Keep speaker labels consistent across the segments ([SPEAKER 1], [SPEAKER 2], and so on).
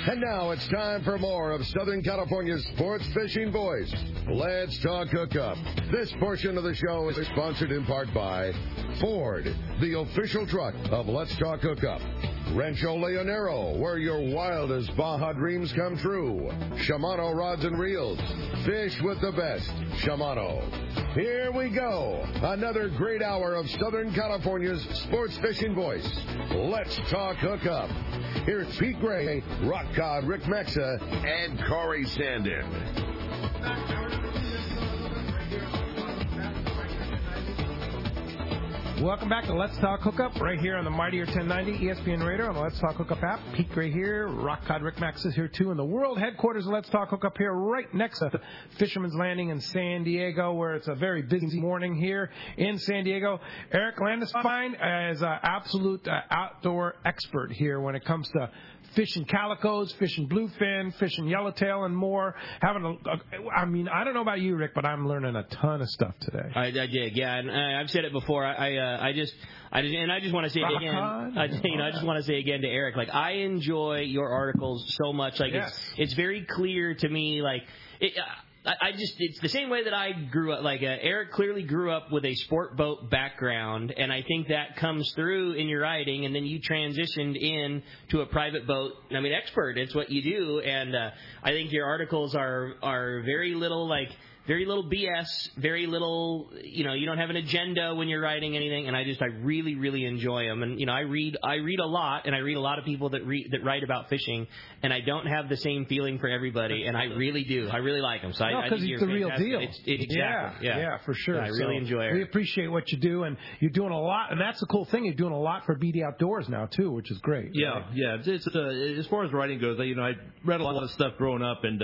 [SPEAKER 1] And now it's time for more of Southern California's sports fishing voice. Let's talk hookup. This portion of the show is sponsored in part by Ford, the official truck of Let's Talk Hookup. Rancho Leonero, where your wildest Baja dreams come true. Shimano Rods and Reels. Fish with the best. Shimano. Here we go. Another great hour of Southern California's sports fishing voice. Let's Talk Hookup. Here's Pete Gray, Rock God Rick Mexa, and Corey Sandin.
[SPEAKER 2] Welcome back to Let's Talk Hookup right here on the Mightier 1090 ESPN Radio on the Let's Talk Hookup app. Pete Gray here, Rock God Rick Max is here too, in the world headquarters of Let's Talk Hookup here right next to Fisherman's Landing in San Diego, where it's a very busy morning here in San Diego. Eric Landesfein is an absolute outdoor expert here when it comes to fishing calicos, fishing bluefin, fishing yellowtail, and more. I don't know about you, Rick, but I'm learning a ton of stuff today.
[SPEAKER 3] I dig, yeah, and I've said it before. I just want to say it again. I just want to say again to Eric, like, I enjoy your articles so much. Like, yes. It's very clear to me, like. It's the same way that I grew up. Like, Eric clearly grew up with a sport boat background, and I think that comes through in your writing, and then you transitioned in to a private boat. I mean, expert. It's what you do, and I think your articles are very little BS, very little, you don't have an agenda when you're writing anything, and I really, really enjoy them. And, I read a lot, and I read a lot of people that write about fishing, and I don't have the same feeling for everybody, and I really do. I really like them. So I think
[SPEAKER 2] it's the real deal.
[SPEAKER 3] Exactly.
[SPEAKER 2] Yeah, for sure.
[SPEAKER 3] I really enjoy it.
[SPEAKER 2] We appreciate what you do, and you're doing a lot, and that's the cool thing. You're doing a lot for BD Outdoors now, too, which is great.
[SPEAKER 4] Yeah,
[SPEAKER 2] right?
[SPEAKER 4] yeah. It's as far as writing goes, I read a lot of stuff growing up, and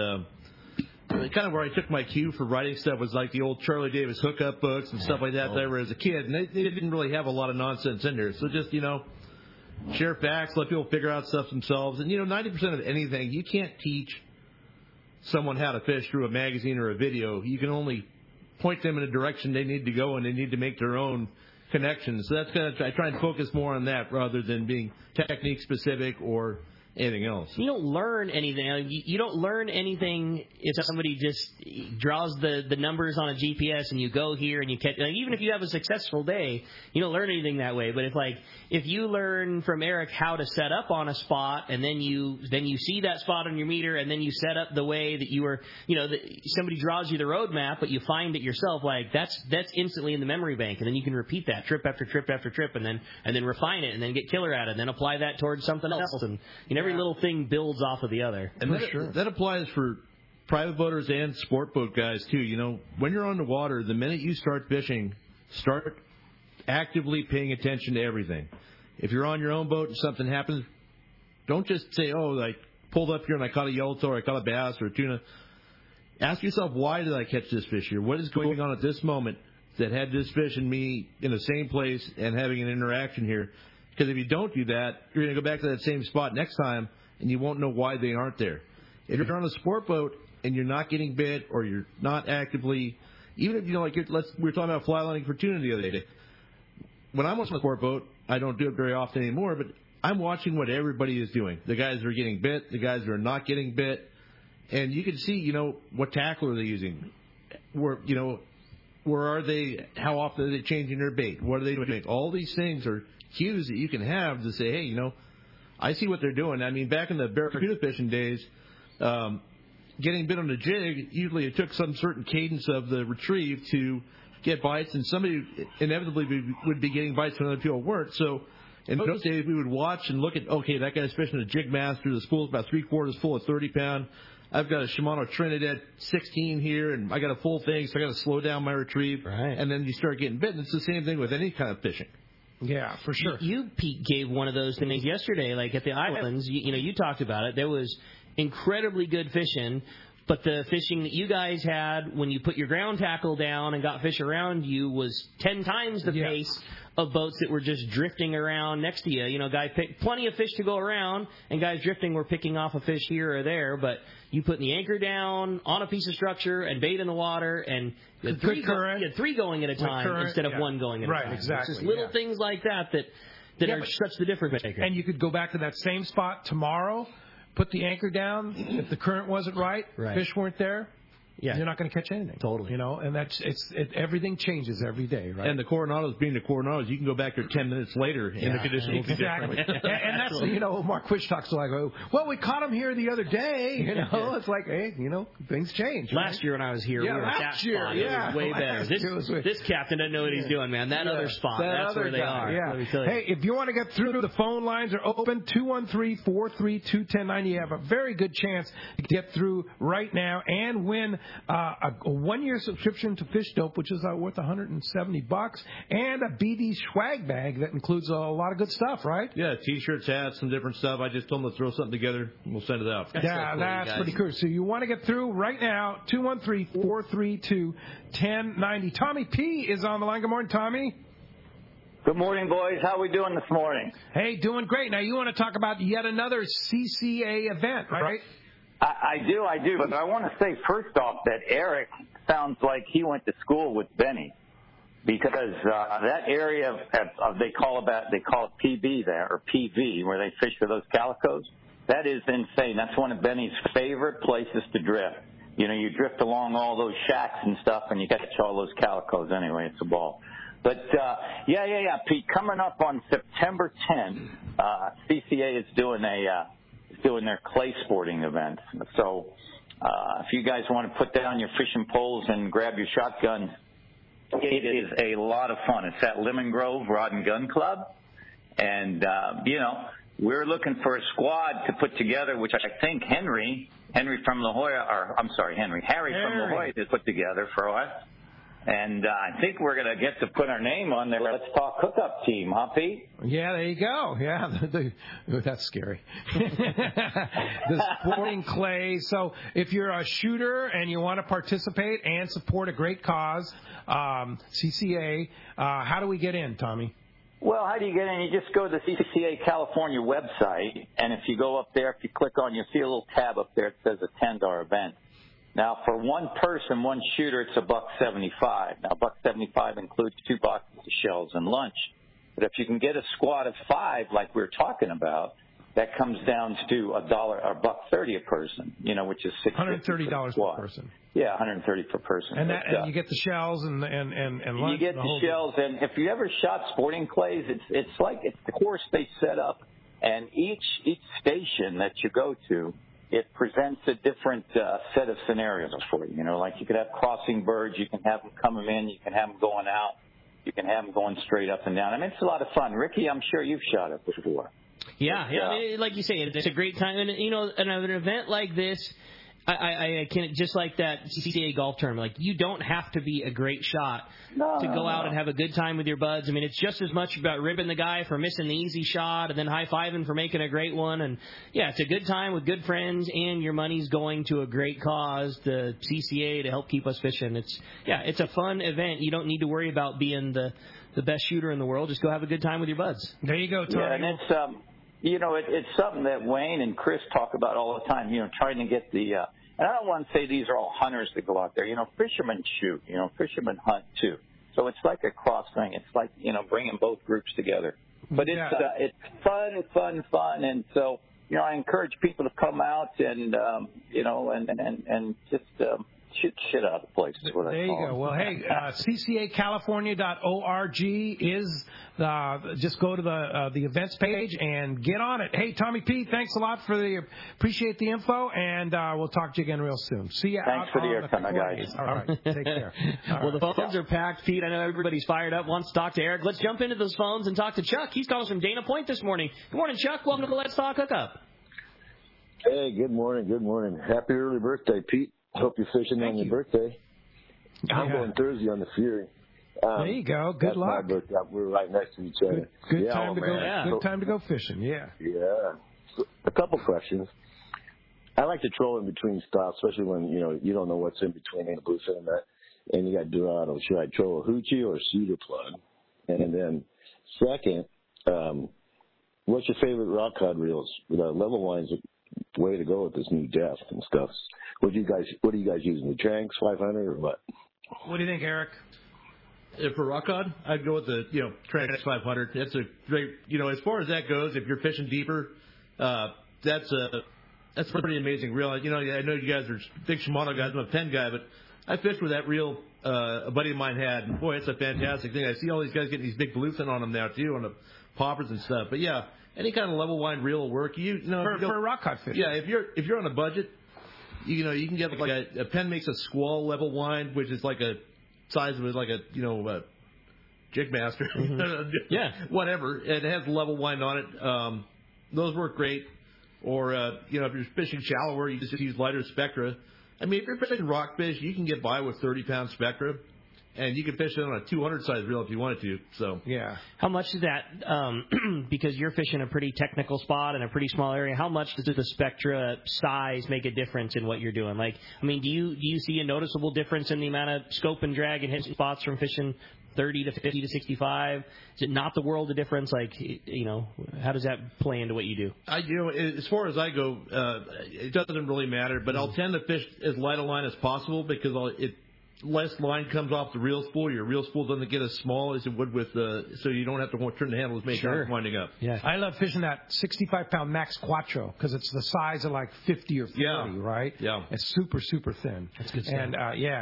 [SPEAKER 4] kind of where I took my cue for writing stuff was like the old Charlie Davis hookup books and stuff like that I read as a kid, and they didn't really have a lot of nonsense in there. So just, share facts, let people figure out stuff themselves. And, 90% of anything, you can't teach someone how to fish through a magazine or a video. You can only point them in a direction they need to go, and they need to make their own connections. So that's I try and focus more on that rather than being technique specific or anything else.
[SPEAKER 3] You don't learn anything. You don't learn anything if somebody just draws the numbers on a GPS and you go here and you catch. Even if you have a successful day, you don't learn anything that way. But if you learn from Eric how to set up on a spot, and then you see that spot on your meter, and then you set up the way that you were, somebody draws you the road map, but you find it yourself. Like, that's instantly in the memory bank, and then you can repeat that trip after trip after trip, and then refine it, and then get killer at it, and then apply that towards something else, and every little thing builds off of the other.
[SPEAKER 4] And that applies for private boaters and sport boat guys, too. When you're on the water, the minute you start fishing, start actively paying attention to everything. If you're on your own boat and something happens, don't just say, I pulled up here and I caught a yellowtail or I caught a bass or a tuna. Ask yourself, why did I catch this fish here? What is going on at this moment that had this fish and me in the same place and having an interaction here? Because if you don't do that, you're going to go back to that same spot next time, and you won't know why they aren't there. If you're on a sport boat and you're not getting bit, or you're not actively, even if we were talking about fly lining for tuna the other day. When I'm on a sport boat, I don't do it very often anymore, but I'm watching what everybody is doing. The guys that are getting bit, the guys that are not getting bit, and you can see, what tackle are they using? Where are they? How often are they changing their bait? What are they doing? All these things are cues that you can have to say, hey, I see what they're doing. I mean, back in the barracuda fishing days, getting bit on a jig, usually it took some certain cadence of the retrieve to get bites, and somebody inevitably would be getting bites when other people weren't. So in those days, we would watch and look at, okay, that guy's fishing a Jig Master. The spool's about 3/4 full of 30-pound. I've got a Shimano Trinidad 16 here, and I got a full thing, so I got to slow down my retrieve.
[SPEAKER 3] Right.
[SPEAKER 4] And then you start getting bitten. It's the same thing with any kind of fishing.
[SPEAKER 2] Yeah, for sure.
[SPEAKER 3] You, Pete, gave one of those things yesterday, like at the islands. You talked about it. There was incredibly good fishing, but the fishing that you guys had when you put your ground tackle down and got fish around you was 10 times the pace of boats that were just drifting around next to you. Guys picked plenty of fish to go around, and guys drifting were picking off a fish here or there, but you put the anchor down on a piece of structure and bait in the water, and you had three going at a time instead of one going at a time.
[SPEAKER 2] Right, exactly.
[SPEAKER 3] It's just little things like that are such the difference maker.
[SPEAKER 2] And you could go back to that same spot tomorrow put the anchor down. If the current wasn't right, fish weren't there. Yeah. You're not going to catch anything.
[SPEAKER 3] Totally.
[SPEAKER 2] And everything changes every day, right?
[SPEAKER 4] And the Coronados being the Coronados, you can go back there 10 minutes later and the conditions will be different.
[SPEAKER 2] And that's, Mark Fish talks like, well, we caught him here the other day. It's like, hey, things change.
[SPEAKER 3] Last year when I was here, we were at that spot. It was way better. This captain doesn't know what he's doing, man. That other spot, that's where they are.
[SPEAKER 2] Yeah. Let me tell you. Hey, if you want to get through, the phone lines are open, 213-432-1090. You have a very good chance to get through right now and win a 1-year subscription to Fish Dope, which is worth $170, and a BD swag bag that includes a lot of good stuff, right?
[SPEAKER 4] Yeah, T-shirts, hats, some different stuff. I just told them to throw something together, and we'll send it out.
[SPEAKER 2] That's pretty cool. So you want to get through right now, 213-432-1090. Tommy P. is on the line. Good morning, Tommy.
[SPEAKER 5] Good morning, boys. How are we doing this morning?
[SPEAKER 2] Hey, doing great. Now, you want to talk about yet another CCA event, right?
[SPEAKER 5] I do. But I want to say first off that Eric sounds like he went to school with Benny, because that area they call it PB there, or PV, where they fish for those calicos. That is insane. That's one of Benny's favorite places to drift. You drift along all those shacks and stuff, and you catch all those calicos anyway. It's a ball. But yeah, Pete. Coming up on September 10th, CCA is doing their clay sporting event. So if you guys want to put down your fishing poles and grab your shotgun, it is a lot of fun. It's at Lemon Grove Rod and Gun Club. And, we're looking for a squad to put together, which I think Harry from La Jolla to put together for us. And I think we're going to get to put our name on there. Let's Talk Hookup team, huh, Pete?
[SPEAKER 2] Yeah, there you go. Yeah, that's scary. The sporting clay. So if you're a shooter and you want to participate and support a great cause, CCA, how do we get in, Tommy?
[SPEAKER 5] Well, how do you get in? You just go to the CCA California website, and if you go up there, if you click on, you'll see a little tab up there that says Attend Our Event. Now, for one person, one shooter, it's $1.75. Now, $1.75 includes 2 boxes of shells and lunch. But if you can get a squad of 5, like we were talking about, that comes down to $1.30 a person. Which is
[SPEAKER 2] $130 per person.
[SPEAKER 5] Yeah, $130 per person.
[SPEAKER 2] And and you get the shells and lunch.
[SPEAKER 5] You get the shells, and if you ever shot sporting clays, it's the course they set up, and each station that you go to, it presents a different set of scenarios for you. Like you could have crossing birds, you can have them coming in, you can have them going out, you can have them going straight up and down. I mean, it's a lot of fun. Ricky, I'm sure you've shot it before.
[SPEAKER 3] Yeah. Like you say, it's a great time. And, an event like this, I can't, just like that CCA golf tournament, like you don't have to be a great shot to go out and have a good time with your buds. I mean, it's just as much about ribbing the guy for missing the easy shot and then high-fiving for making a great one. And, yeah, it's a good time with good friends, and your money's going to a great cause, the CCA, to help keep us fishing. It's a fun event. You don't need to worry about being the best shooter in the world. Just go have a good time with your buds.
[SPEAKER 2] There you go, Tom.
[SPEAKER 5] Yeah, and it's it's something that Wayne and Chris talk about all the time, trying to get the and I don't want to say these are all hunters that go out there. Fishermen shoot, fishermen hunt too. So it's like a cross thing. It's like, bringing both groups together. But it's fun. And so, I encourage people to come out and, and just shoot shit out of the place. Is what
[SPEAKER 2] there you go. Well, hey, ccacalifornia.org is just go to the events page and get on it. Hey, Tommy P, thanks a lot appreciate the info, and we'll talk to you again real soon. See you.
[SPEAKER 5] Thanks for the airtime, guys.
[SPEAKER 2] All right, take care.
[SPEAKER 3] The phones are packed, Pete. I know everybody's fired up, wants to talk to Eric. Let's jump into those phones and talk to Chuck. He's calling from Dana Point this morning. Good morning, Chuck. Welcome to Let's Talk Hookup.
[SPEAKER 6] Hey, good morning. Happy early birthday, Pete. Hope you're fishing on your birthday. I'm going Thursday on the Fury.
[SPEAKER 2] There you go. Good luck.
[SPEAKER 6] My birthday. We're right next to each other.
[SPEAKER 2] Good time to go. Yeah. Good time to go fishing. Yeah.
[SPEAKER 6] Yeah. So, a couple questions. I like to troll in between styles, especially when you don't know what's in between a bluefin and that, and you got Dorado. Should I troll a hoochie or a cedar plug? And then second, what's your favorite rock cod reels? Level Wine's a way to go with this new depth and stuff. What are you guys using? The Tranks 500 or what?
[SPEAKER 2] What do you think, Eric?
[SPEAKER 4] For rock cod, I'd go with the Tranks 500. That's a great, as far as that goes, if you're fishing deeper, that's a That's pretty amazing reel. You know, I know you guys are big Shimano guys. I'm a Penn guy, but I fished with that reel a buddy of mine had, and boy, it's a fantastic thing. I see all these guys getting these big bluefin on them now too, on the poppers and stuff. But yeah, any kind of level wind reel will work. You know,
[SPEAKER 2] for rock cod fishing.
[SPEAKER 4] Yeah, if you're on a budget, you know, you can get like a Penn makes a squall level wind, which is like a size of it like a Jigmaster.
[SPEAKER 3] Mm-hmm. Yeah,
[SPEAKER 4] whatever. It has level wind on it. Those work great. Or if you're fishing shallower, you just use lighter Spectra. I mean, if you're fishing rockfish, you can get by with 30-pound Spectra, and you can fish it on a 200-size reel if you wanted to. So
[SPEAKER 2] yeah.
[SPEAKER 3] How much does that, because you're fishing a pretty technical spot in a pretty small area, how much does the Spectra size make a difference in what you're doing? Like, I mean, do you see a noticeable difference in the amount of scope and drag and hit spots from fishing 30 to 50 to 65? Is it not the world of difference? Like, how does that play into what you do?
[SPEAKER 4] As far as I go, it doesn't really matter, but I'll tend to fish as light a line as possible because less line comes off the reel spool. Your reel spool doesn't get as small as it would with so you don't have to turn the handle as many times winding up.
[SPEAKER 2] Yeah, I love fishing that 65-pound Max Quattro because it's the size of like 50 or 40, right?
[SPEAKER 4] Yeah,
[SPEAKER 2] it's super thin.
[SPEAKER 3] That's good stuff.
[SPEAKER 2] And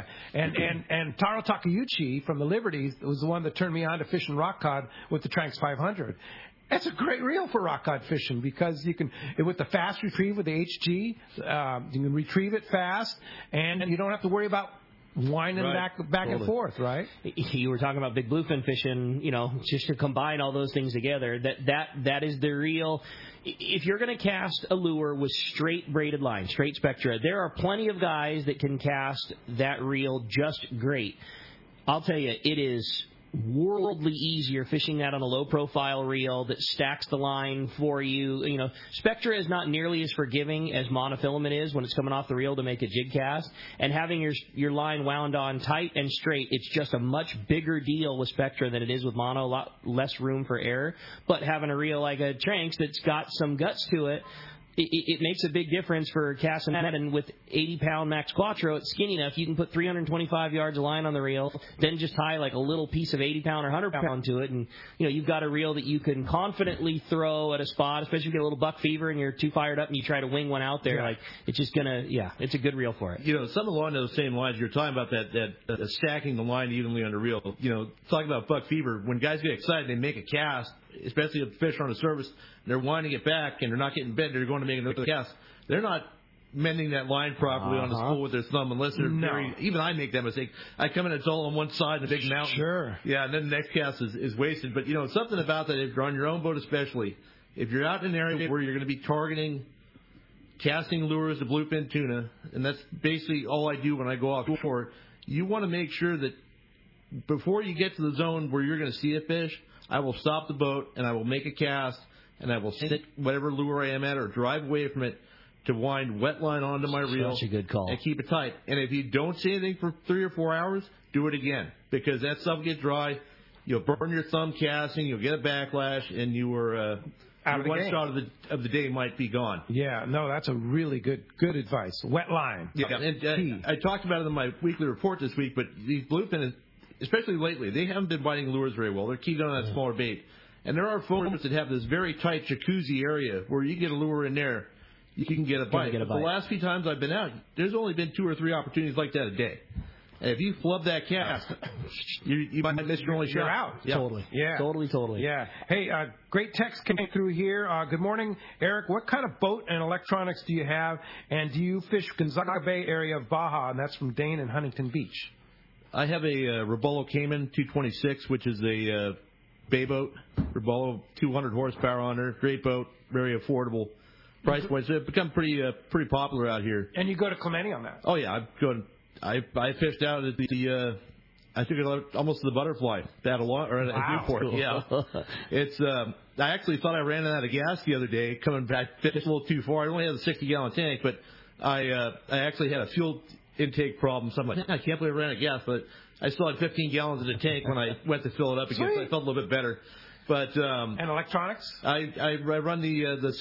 [SPEAKER 2] and Taro Takeuchi from the Liberties was the one that turned me on to fishing rock cod with the Tranx 500. That's a great reel for rock cod fishing because you can, with the fast retrieve with the HG, you can retrieve it fast, and you don't have to worry about winding back totally. And forth, right?
[SPEAKER 3] You were talking about big bluefin fishing, just to combine all those things together. That is the reel. If you're going to cast a lure with straight braided line, straight Spectra, there are plenty of guys that can cast that reel just great. I'll tell you, it is worldly easier fishing that on a low profile reel that stacks the line for you. Spectra is not nearly as forgiving as monofilament is when it's coming off the reel to make a jig cast, and having your line wound on tight and straight, it's just a much bigger deal with Spectra than it is with mono, a lot less room for error. But having a reel like a Tranx that's got some guts to it, it makes a big difference for casting that. And with 80-pound Max Quattro, it's skinny enough. You can put 325 yards of line on the reel, then just tie like a little piece of 80-pound or 100-pound to it, and you've got a reel that you can confidently throw at a spot, especially if you get a little buck fever and you're too fired up and you try to wing one out there. Yeah. Like, it's just it's a good reel for it.
[SPEAKER 4] Something along those same lines. You're talking about that stacking the line evenly on the reel. Talking about buck fever. When guys get excited, they make a cast, especially if the fish are on the surface. They're winding it back and they're not getting bent. They're going to make another cast. They're not mending that line properly on the spool with their thumb unless they're even I make that mistake. I come in, it's all on one side in a big mountain.
[SPEAKER 2] Sure.
[SPEAKER 4] Yeah, and then the next cast is wasted. But, something about that, if you're on your own boat especially, if you're out in an area where you're going to be targeting casting lures to bluefin tuna, and that's basically all I do when I go offshore, you want to make sure that before you get to the zone where you're going to see a fish, I will stop the boat and I will make a cast and I will stick whatever lure I am at or drive away from it to wind wet line onto my reel.
[SPEAKER 3] Such a good call.
[SPEAKER 4] And keep it tight. And if you don't see anything for 3 or 4 hours, do it again because that stuff will get dry. You'll burn your thumb casting. You'll get a backlash, and you were one shot of the day might be gone.
[SPEAKER 2] Yeah, no, that's a really good advice. Wet line.
[SPEAKER 4] Yeah, and I talked about it in my weekly report this week, but these bluefin, especially lately, they haven't been biting lures very well. They're keeping on that smaller bait. And there are folks that have this very tight jacuzzi area where you get a lure in there, you can get a bite. The last few times I've been out, there's only been 2 or 3 opportunities like that a day. And if you flub that cast, you might miss your only shot.
[SPEAKER 2] You're out.
[SPEAKER 3] Yeah. Totally.
[SPEAKER 2] Yeah.
[SPEAKER 3] Totally.
[SPEAKER 2] Yeah. Hey, great text coming through here. Good morning, Eric. What kind of boat and electronics do you have? And do you fish Gonzaga Bay area of Baja? And that's from Dane in Huntington Beach.
[SPEAKER 4] I have a Robolo Cayman 226, which is a bay boat. Robolo, 200 horsepower on her. Great boat, very affordable. Price-wise, it's become pretty popular out here.
[SPEAKER 2] And you go to Clemente on that?
[SPEAKER 4] Oh yeah, I fished out at the I took it almost to the Butterfly at Newport. Yeah, it's I actually thought I ran out of gas the other day coming back. Fished a little too far. I only had a 60-gallon tank, but I actually had a fuel intake problem. So I'm like, I can't believe I ran out of gas, but I still had 15 gallons in the tank when I went to fill it up again. So I felt a little bit better. But
[SPEAKER 2] and electronics?
[SPEAKER 4] I run the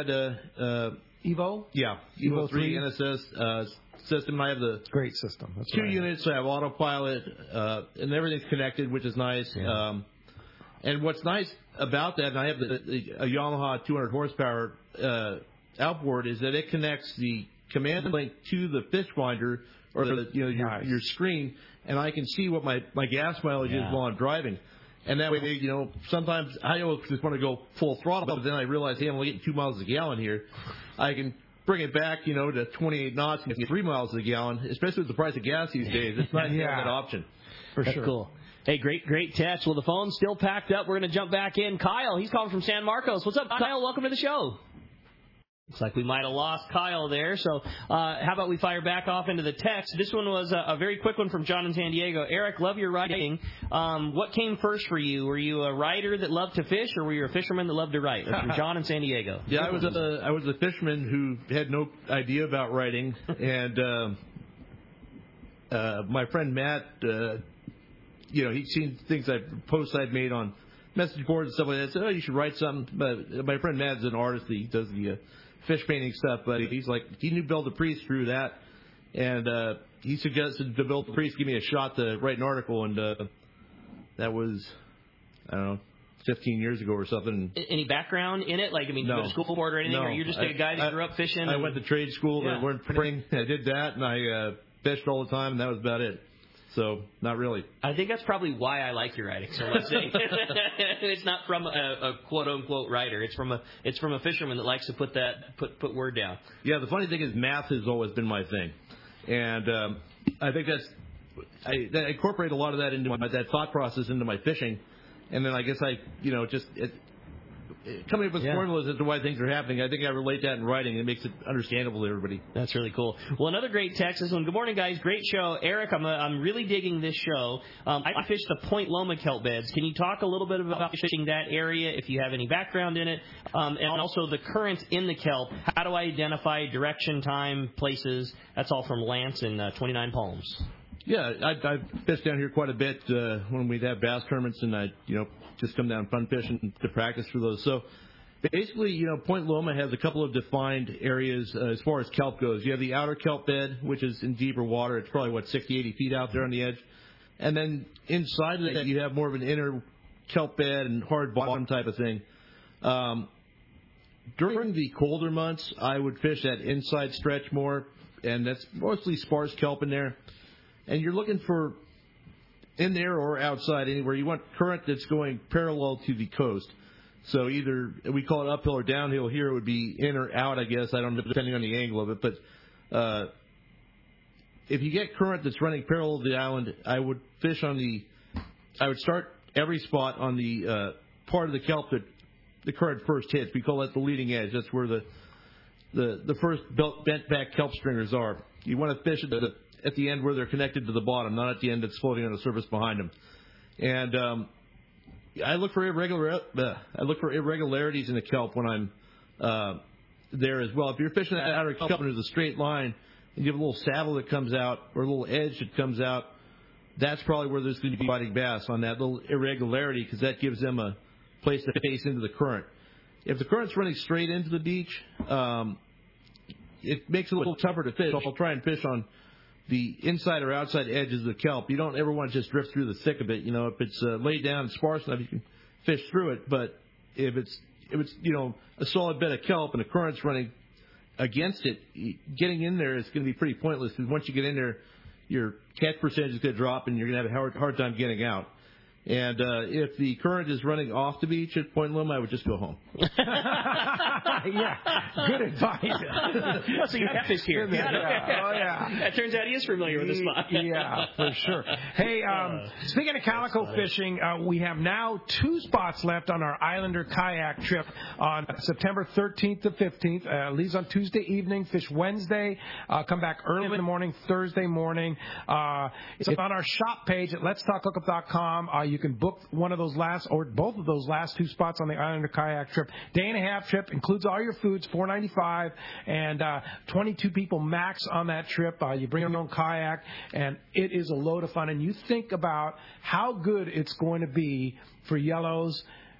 [SPEAKER 4] Simrad
[SPEAKER 2] Evo.
[SPEAKER 4] Yeah, Evo 3 NSS system. I have the
[SPEAKER 2] great system. That's
[SPEAKER 4] 2 units. I have autopilot, and everything's connected, which is nice.
[SPEAKER 2] Yeah.
[SPEAKER 4] And what's nice about that, and I have a Yamaha 200 horsepower outboard is that it connects the command link to the fish finder or your screen, and I can see what my gas mileage is while I'm driving. And that way, sometimes I just want to go full throttle, but then I realize, hey, I'm only getting 2 miles a gallon here. I can bring it back, to 28 knots and get 3 miles a gallon, especially with the price of gas these days. It's nice to have that option.
[SPEAKER 3] That's cool. Hey, great text. Well, the phone's still packed up. We're going to jump back in. Kyle, he's calling from San Marcos. What's up, Kyle? Welcome to the show. Looks like we might have lost Kyle there. So how about we fire back off into the text? This one was a very quick one from John in San Diego. Eric, love your writing. What came first for you? Were you a writer that loved to fish, or were you a fisherman that loved to write? That's from John in San Diego.
[SPEAKER 4] Yeah, I was a fisherman who had no idea about writing. And my friend Matt, he'd seen things posts I'd made on message boards and stuff like that. Said, oh, you should write something. But my friend Matt's an artist. He does the fish painting stuff, but he's like, he knew Bill Dupriest through that, and he suggested to Bill Dupriest give me a shot to write an article, and that was, I don't know, 15 years ago or something. Any
[SPEAKER 3] background in it? Like, I mean, no. You go to school for it or anything?
[SPEAKER 4] No.
[SPEAKER 3] Or you're just a guy that grew up fishing?
[SPEAKER 4] I went to trade school and learned printing. I did that, and I fished all the time, and that was about it. So, not really.
[SPEAKER 3] I think that's probably why I like your writing so much. It's not from a quote-unquote writer. It's from a fisherman that likes to put word down.
[SPEAKER 4] Yeah, the funny thing is math has always been my thing. And I think I incorporate a lot of that into that thought process into my fishing. And then I guess coming up with formulas as to why things are happening, I think I relate that in writing. It makes it understandable to everybody.
[SPEAKER 3] That's really cool. Well, another great text. This one. Good morning, guys. Great show. Eric, I'm really digging this show. I fished the Point Loma kelp beds. Can you talk a little bit about fishing that area, if you have any background in it? And also the current in the kelp. How do I identify direction, time, places? That's all from Lance in 29 Palms.
[SPEAKER 4] Yeah, I've fished down here quite a bit when we'd have bass tournaments, and I'd just come down fun fishing to practice for those. So basically, Point Loma has a couple of defined areas as far as kelp goes. You have the outer kelp bed, which is in deeper water. It's probably, 60, 80 feet out there on the edge. And then inside of that, you have more of an inner kelp bed and hard bottom type of thing. During the colder months, I would fish that inside stretch more, and that's mostly sparse kelp in there. And you're looking for, in there or outside, anywhere, you want current that's going parallel to the coast. So either, we call it uphill or downhill. Here it would be in or out, I guess. I don't know, depending on the angle of it. But if you get current that's running parallel to the island, I would start every spot on the part of the kelp that the current first hits. We call that the leading edge. That's where the first bent back kelp stringers are. You want to fish at the end where they're connected to the bottom, not at the end that's floating on the surface behind them. And I look for irregularities in the kelp when I'm there as well. If you're fishing that outer kelp and there's a straight line and you have a little saddle that comes out or a little edge that comes out, that's probably where there's going to be biting bass on that little irregularity, because that gives them a place to face into the current. If the current's running straight into the beach, it makes it a little tougher to fish. I'll try and fish on the inside or outside edges of the kelp. You don't ever want to just drift through the thick of it. If it's laid down sparse enough, you can fish through it. But if it's a solid bed of kelp and the current's running against it, getting in there is going to be pretty pointless, because once you get in there, your catch percentage is going to drop and you're going to have a hard time getting out. And if the current is running off the beach at Point Loma, I would just go home.
[SPEAKER 2] Yeah, good advice.
[SPEAKER 3] So you have fish here.
[SPEAKER 2] Yeah.
[SPEAKER 3] It turns out he is familiar with the spot.
[SPEAKER 2] Yeah, for sure. Hey, speaking of calico fishing, we have now 2 spots left on our Islander kayak trip on September 13th to 15th. Leaves on Tuesday evening, fish Wednesday, come back early in the morning, Thursday morning. It's on our shop page at letstalkhookup.com. You can book one of those last or both of those last 2 spots on the Islander kayak trip. Day and a half trip, includes all your foods, $4.95, and 22 people max on that trip. You bring your own kayak, and it is a load of fun. And you think about how good it's going to be for yellows,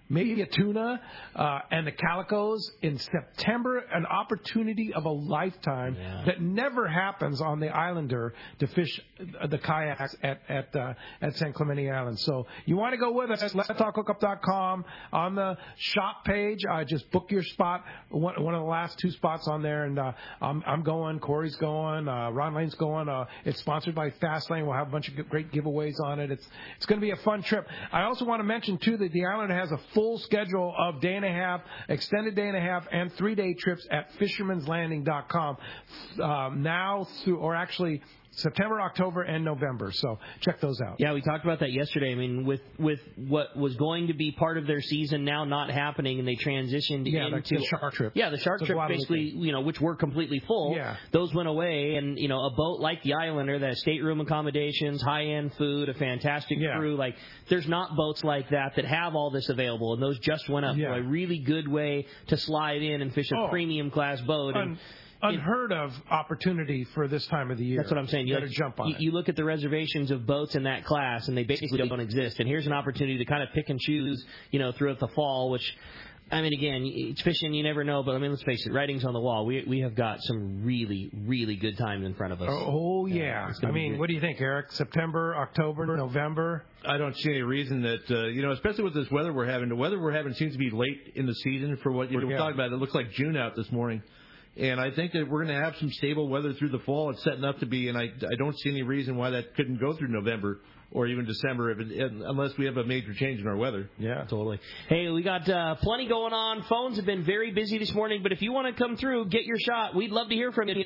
[SPEAKER 2] maybe a tuna, and the calicos in September, an opportunity of a lifetime that never happens on the Islander to fish the kayaks at San Clemente Island. So you want to go with us, letstalkhookup.com. On the shop page, just book your spot, one of the last 2 spots on there, and I'm going, Corey's going, Ron Lane's going. It's sponsored by Fastlane. We'll have a bunch of great giveaways on it. It's going to be a fun trip. I also want to mention, too, that the Islander has a full schedule of extended day and a half, and 3-day trips at fishermanslanding.com now through, or actually September, October, and November. So check those out.
[SPEAKER 3] Yeah, we talked about that yesterday. I mean, with what was going to be part of their season now not happening, and they transitioned into
[SPEAKER 2] the shark trip.
[SPEAKER 3] Yeah, the shark trip basically, which were completely full. Yeah. Those went away, and a boat like the Islander that has stateroom accommodations, high-end food, a fantastic crew. Like, there's not boats like that have all this available, and those just went up. So a really good way to slide in and fish a premium class boat.
[SPEAKER 2] Unheard of opportunity for this time of the year.
[SPEAKER 3] That's what I'm saying.
[SPEAKER 2] You got to jump on it.
[SPEAKER 3] You look at the reservations of boats in that class, and they basically don't exist. And here's an opportunity to kind of pick and choose, throughout the fall, which, I mean, again, it's fishing, you never know, but I mean, let's face it, writing's on the wall. We have got some really, really good times in front of us.
[SPEAKER 2] Oh, yeah. I mean, what do you think, Eric? September, October, November?
[SPEAKER 4] I don't see any reason that, especially with this weather we're having. The weather we're having seems to be late in the season for what we're talking about. It looks like June out this morning. And I think that we're going to have some stable weather through the fall. It's setting up to be, and I don't see any reason why that couldn't go through November or even December unless we have a major change in our weather.
[SPEAKER 3] Yeah, totally. Hey, we got plenty going on. Phones have been very busy this morning, but if you want to come through, get your shot. We'd love to hear from you.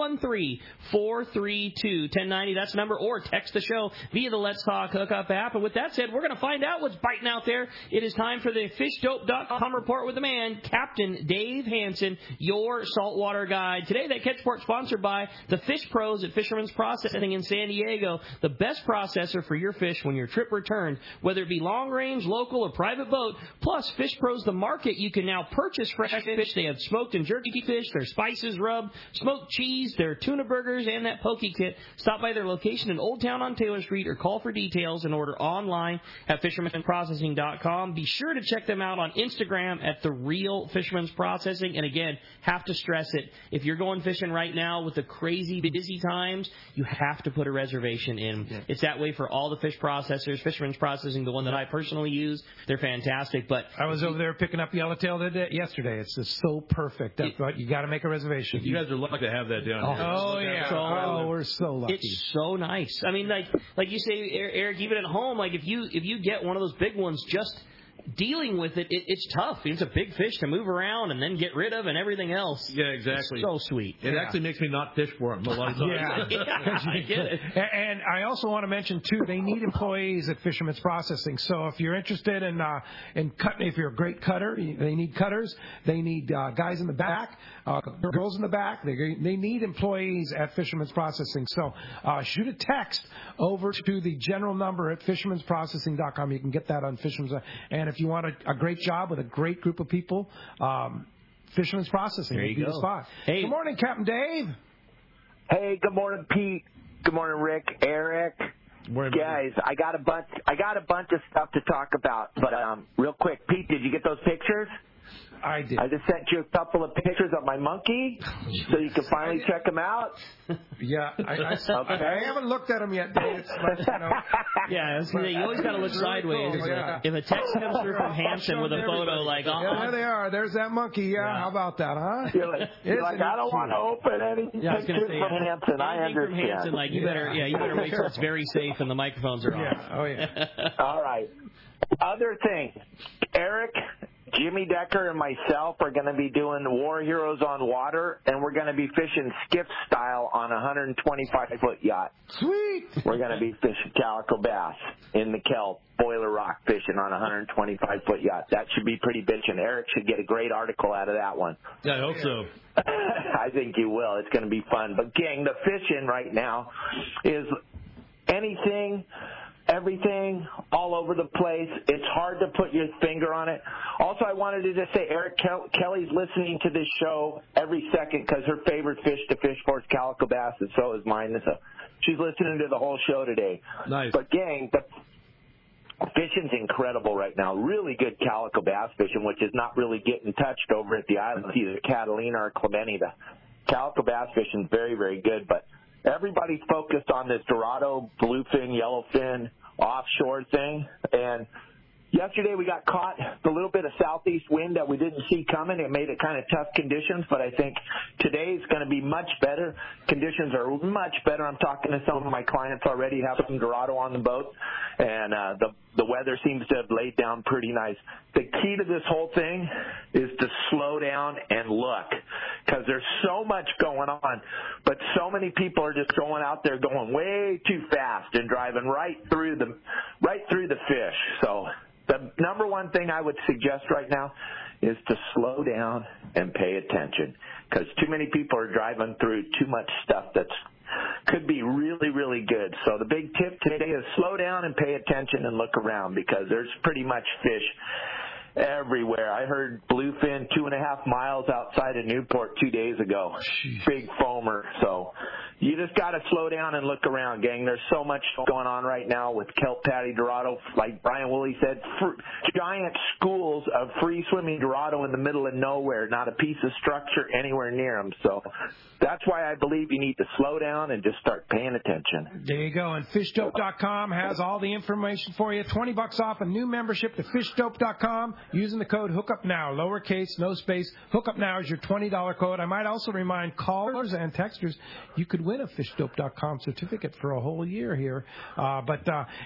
[SPEAKER 3] 213-432-1090. That's the number, or text the show via the Let's Talk Hookup app. And with that said, we're going to find out what's biting out there. It is time for the FishDope.com report with the man, Captain Dave Hansen, your saltwater guide. Today, that catch report sponsored by the Fish Pros at Fisherman's Processing in San Diego, the best processor for your fish when your trip returns, whether it be long range, local, or private boat. Plus, Fish Pros, the market, you can now purchase fresh fish. They have smoked and jerky fish, their spices rub, smoked cheese, their tuna burgers, and that poke kit. Stop by their location in Old Town on Taylor Street or call for details and order online at fishermanprocessing.com. Be sure to check them out on Instagram at The Real Fisherman's Processing. And again, have to stress it, if you're going fishing right now with the crazy busy times, you have to put a reservation in. Yeah. It's that way for all the fish processors. Fisherman's Processing, the one that I personally use, they're fantastic. But
[SPEAKER 2] I was over there picking up yellowtail yesterday. It's just so perfect. You got to make a reservation.
[SPEAKER 4] You guys are lucky to have that down here.
[SPEAKER 2] Oh yeah. We're so lucky.
[SPEAKER 3] It's so nice. I mean, like you say, Eric, even at home, like if you get one of those big ones, just dealing with it's tough. It's a big fish to move around and then get rid of and everything else.
[SPEAKER 4] Yeah, exactly.
[SPEAKER 3] It's so sweet.
[SPEAKER 4] It actually makes me not fish for them a lot of times.
[SPEAKER 3] Yeah, I get it.
[SPEAKER 2] And I also want to mention, too, they need employees at Fisherman's Processing. So if you're interested in cutting, if you're a great cutter, they need cutters. They need guys in the back, girls in the back. They need employees at Fisherman's Processing. So shoot a text over to the general number at fishermansprocessing.com. You can get that on Fisherman's. And if you want a great job with a great group of people, Fisherman's Processing
[SPEAKER 3] would be the spot.
[SPEAKER 2] Hey. Good morning, Captain Dave.
[SPEAKER 7] Hey, good morning, Pete. Good morning, Rick, Eric.
[SPEAKER 4] Morning,
[SPEAKER 7] guys. I got a bunch of stuff to talk about, but real quick, Pete, did you get those pictures?
[SPEAKER 2] I did.
[SPEAKER 7] I just sent you a couple of pictures of my monkey, so you can finally check them out.
[SPEAKER 2] Yeah, I haven't looked at them yet, Dave.
[SPEAKER 3] Yeah, you always got to look sideways. Cool. Yeah. If a text comes through from Hansen with a photo, like,
[SPEAKER 2] there they are. There's that monkey. Yeah, how about that, huh?
[SPEAKER 7] You're like I don't want to open any pictures from Hansen. I understand.
[SPEAKER 3] From Hansen, like you better wait till it's very safe and the microphones are off.
[SPEAKER 2] Yeah. Oh yeah.
[SPEAKER 7] All right. Other thing, Eric, Jimmy Decker and myself are going to be doing War Heroes on Water, and we're going to be fishing skiff style on a 125-foot yacht.
[SPEAKER 2] Sweet!
[SPEAKER 7] We're going to be fishing calico bass in the kelp, Boiler Rock fishing on a 125-foot yacht. That should be pretty bitchin'. Eric should get a great article out of that one.
[SPEAKER 4] Yeah, I hope so.
[SPEAKER 7] I think you will. It's going to be fun. But, gang, the fishing right now is anything, everything, all over the place. It's hard to put your finger on it. Also, I wanted to just say, Eric Kelly's listening to this show every second because her favorite fish to fish for is calico bass, and so is mine. So she's listening to the whole show today.
[SPEAKER 4] Nice.
[SPEAKER 7] But, gang, Fishing's incredible right now. Really good calico bass fishing, which is not really getting touched over at the islands, either Catalina or Clemente. The calico bass fishing's very, very good, but everybody's focused on this Dorado, bluefin, yellowfin, offshore thing, and yesterday we got caught a little bit of southeast wind that we didn't see coming. It made it kind of tough conditions, but I think today's going to be much better. Conditions are much better. I'm talking to some of my clients already, have some Dorado on the boat, and the weather seems to have laid down pretty nice. The key to this whole thing is to slow down and look, because there's so much going on, but so many people are just going out there going way too fast and driving right through the fish. So the number one thing I would suggest right now is to slow down and pay attention, because too many people are driving through too much stuff that could be really, really good. So the big tip today is slow down and pay attention and look around, because there's pretty much fish everywhere. I heard bluefin 2.5 miles outside of Newport 2 days ago. Big foamer. So you just got to slow down and look around, gang. There's so much going on right now with kelp patty Dorado. Like Brian Woolley said, giant schools of free swimming Dorado in the middle of nowhere, not a piece of structure anywhere near them. So that's why I believe you need to slow down and just start paying attention.
[SPEAKER 2] There you go. And FishDope.com has all the information for you. $20 off a new membership to FishDope.com using the code HookUpNow, lowercase, no space. HookUpNow is your $20 code. I might also remind callers and texters you could win a FishDope.com certificate for a whole year here. But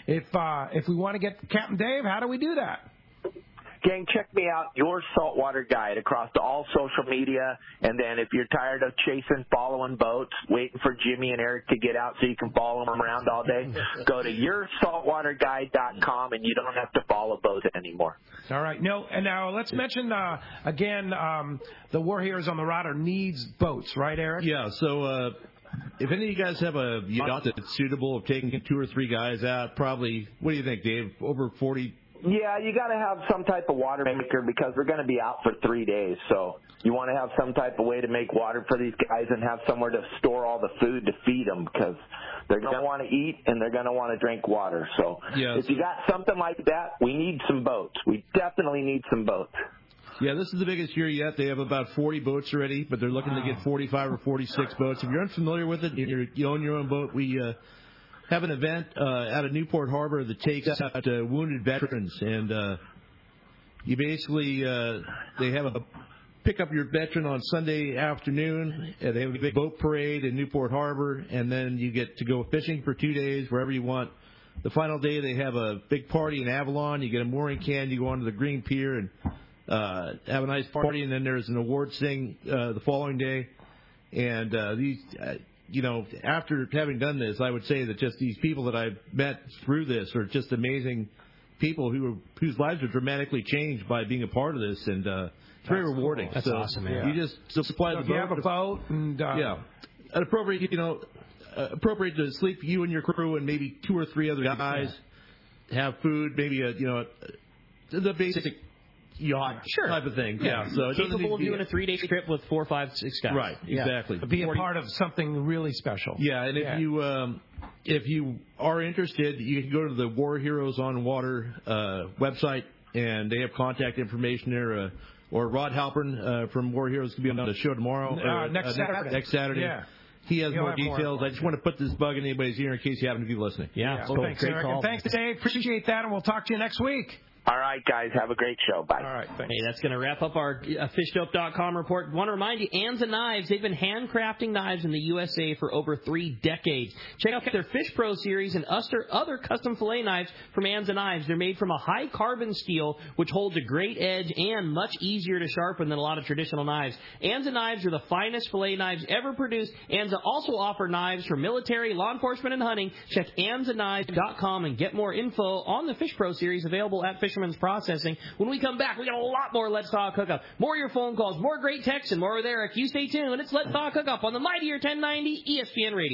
[SPEAKER 2] if we want to get Captain Dave, how do we do that?
[SPEAKER 7] Gang, check me out, Your Saltwater Guide, across all social media. And then if you're tired of following boats, waiting for Jimmy and Eric to get out so you can follow them around all day, go to yoursaltwaterguide.com, and you don't have to follow boats anymore.
[SPEAKER 2] All right. No, and now let's mention, again, the War Heroes on the Water needs boats, right, Eric?
[SPEAKER 4] Yeah, so if any of you guys have a yacht that's suitable of taking 2 or 3 guys out, probably, what do you think, Dave, over 40?
[SPEAKER 7] Yeah, you got to have some type of water maker, because we're going to be out for 3 days. So you want to have some type of way to make water for these guys and have somewhere to store all the food to feed them, because they're going to want to eat and they're going to want to drink water. So if you got something like that, we need some boats. We definitely need some boats.
[SPEAKER 4] Yeah, this is the biggest year yet. They have about 40 boats already, but they're looking to get 45 or 46 boats. If you're unfamiliar with it, you own your own boat, we have an event out of Newport Harbor that takes out wounded veterans, and you basically they have a pick up your veteran on Sunday afternoon. They have a big boat parade in Newport Harbor, and then you get to go fishing for 2 days wherever you want. The final day they have a big party in Avalon. You get a mooring can, you go onto the green pier and have a nice party, and then there's an awards thing the following day. And these after having done this, I would say that just these people that I've met through this are just amazing people whose lives are dramatically changed by being a part of this, and it's very rewarding.
[SPEAKER 3] Cool. That's awesome, man.
[SPEAKER 4] You just supply the boat.
[SPEAKER 2] You have a boat, and
[SPEAKER 4] appropriate to sleep you and your crew and maybe 2 or 3 other guys. Have food, maybe the basic yacht type of thing. Yeah. So
[SPEAKER 3] capable of doing a 3-day trip with 4, 5, 6 guys.
[SPEAKER 4] Right. Exactly.
[SPEAKER 2] Be a part of something really special.
[SPEAKER 4] Yeah. And if you are interested, you can go to the War Heroes on Water website, and they have contact information there. Or Rod Halpern from War Heroes can be on the show tomorrow.
[SPEAKER 2] Next Saturday.
[SPEAKER 4] Next Saturday.
[SPEAKER 2] Yeah.
[SPEAKER 4] He has more details. I just want to put this bug in anybody's ear in case you happen to be listening.
[SPEAKER 2] Yeah. Well, thanks, Eric. And thanks, Dave. Appreciate that, and we'll talk to you next week.
[SPEAKER 7] All right, guys. Have a great show. Bye.
[SPEAKER 2] All right. Thanks.
[SPEAKER 3] Hey, that's going to wrap up our FishDope.com report. Want to remind you, Anza Knives, they've been handcrafting knives in the USA for over 3 decades. Check out their Fish Pro series and other custom fillet knives from Anza Knives. They're made from a high-carbon steel, which holds a great edge and much easier to sharpen than a lot of traditional knives. Anza Knives are the finest fillet knives ever produced. Anza also offer knives for military, law enforcement, and hunting. Check AnzaKnives.com and get more info on the Fish Pro series available at Fisherman's Processing. When we come back, we got a lot more Let's Talk Hookup. More of your phone calls, more great texts, and more with Eric. You stay tuned. It's Let's Talk Hookup on the Mightier 1090 ESPN Radio.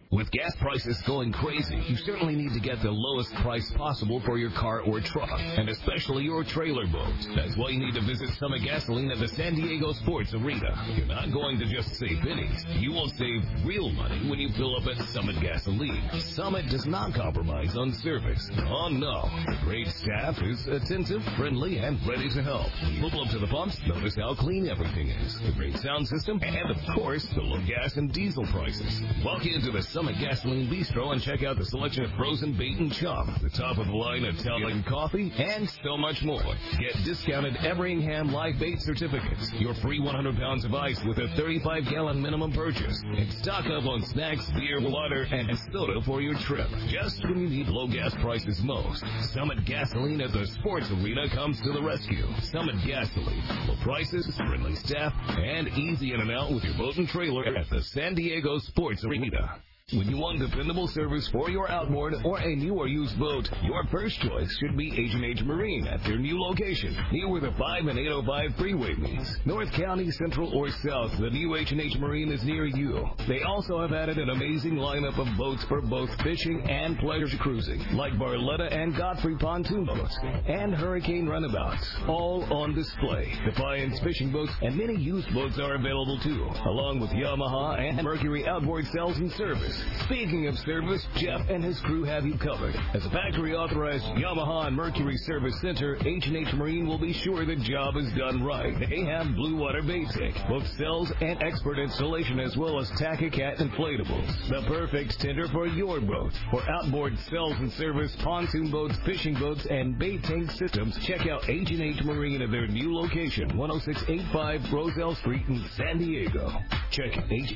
[SPEAKER 8] With gas prices going crazy, you certainly need to get the lowest price possible for your car or truck, and especially your trailer boat. That's why you need to visit Summit Gasoline at the San Diego Sports Arena. You're not going to just save pennies. You will save real money when you fill up at Summit Gasoline. Summit does not compromise on service. Oh no. The great staff is attentive, friendly, and ready to help. When you pull up to the pumps, notice how clean everything is. The great sound system, and of course, the low gas and diesel prices. Walk into the Summit Gasoline Bistro and check out the selection of frozen bait and chop, the top-of-the-line Italian coffee, and so much more. Get discounted Everingham live bait certificates, your free 100 pounds of ice with a 35-gallon minimum purchase, and stock up on snacks, beer, water, and soda for your trip. Just when you need low gas prices most, Summit Gasoline at the Sports Arena comes to the rescue. Summit Gasoline. Low prices, friendly staff, and easy in and out with your boat and trailer at the San Diego Sports Arena. When you want dependable service for your outboard or a new or used boat, your first choice should be H&H Marine at their new location, near where the 5 and 805 freeway meets. North County, Central, or South, the new H&H Marine is near you. They also have added an amazing lineup of boats for both fishing and pleasure cruising, like Barletta and Godfrey pontoon boats, and Hurricane runabouts, all on display. Defiance fishing boats and many used boats are available too, along with Yamaha and Mercury outboard sales and service. Speaking of service, Jeff and his crew have you covered. As a factory-authorized Yamaha and Mercury service center, H&H Marine will be sure the job is done right. They have Blue Water Bait Tank, both cells and expert installation, as well as Tackicat inflatables. The perfect tender for your boat. For outboard cells and service, pontoon boats, fishing boats, and bait tank systems, check out H&H Marine at their new location, 10685 Roselle Street in San Diego. Check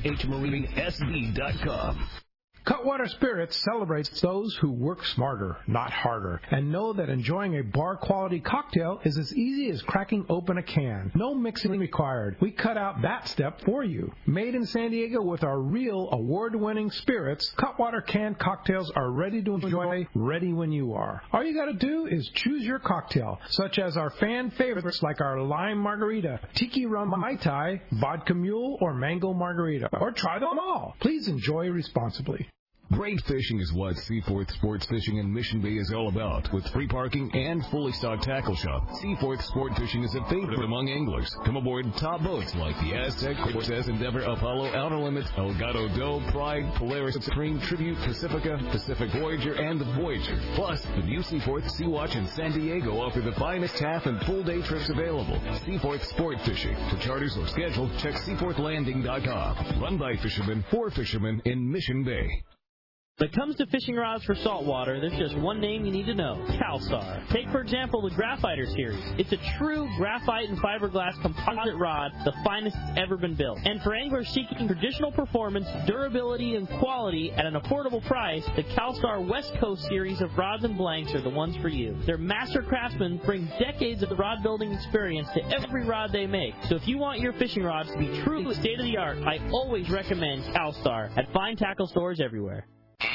[SPEAKER 8] hhmarinesc.com.
[SPEAKER 2] Cutwater Spirits celebrates those who work smarter, not harder, and know that enjoying a bar-quality cocktail is as easy as cracking open a can. No mixing required. We cut out that step for you. Made in San Diego with our real award-winning spirits, Cutwater canned cocktails are ready to enjoy, ready when you are. All you got to do is choose your cocktail, such as our fan favorites like our lime margarita, tiki rum mai tai, vodka mule, or mango margarita, or try them all. Please enjoy responsibly.
[SPEAKER 8] Great fishing is what Seaforth Sports Fishing in Mission Bay is all about. With free parking and fully stocked tackle shop, Seaforth Sport Fishing is a favorite among anglers. Come aboard top boats like the Aztec, Cortez, Endeavor, Apollo, Outer Limits, Elgato Doe, Pride, Polaris Supreme, Tribute, Pacifica, Pacific Voyager, and the Voyager. Plus, the new Seaforth Sea Watch in San Diego offer the finest half and full day trips available. Seaforth Sport Fishing. For charters or schedule, check seaforthlanding.com. Run by fishermen for fishermen in Mission Bay.
[SPEAKER 3] When it comes to fishing rods for saltwater, there's just one name you need to know, Calstar. Take, for example, the Graphiter series. It's a true graphite and fiberglass composite rod, the finest that's ever been built. And for anglers seeking traditional performance, durability, and quality at an affordable price, the Calstar West Coast series of rods and blanks are the ones for you. Their master craftsmen bring decades of rod building experience to every rod they make. So if you want your fishing rods to be truly state-of-the-art, I always recommend Calstar at fine tackle stores everywhere.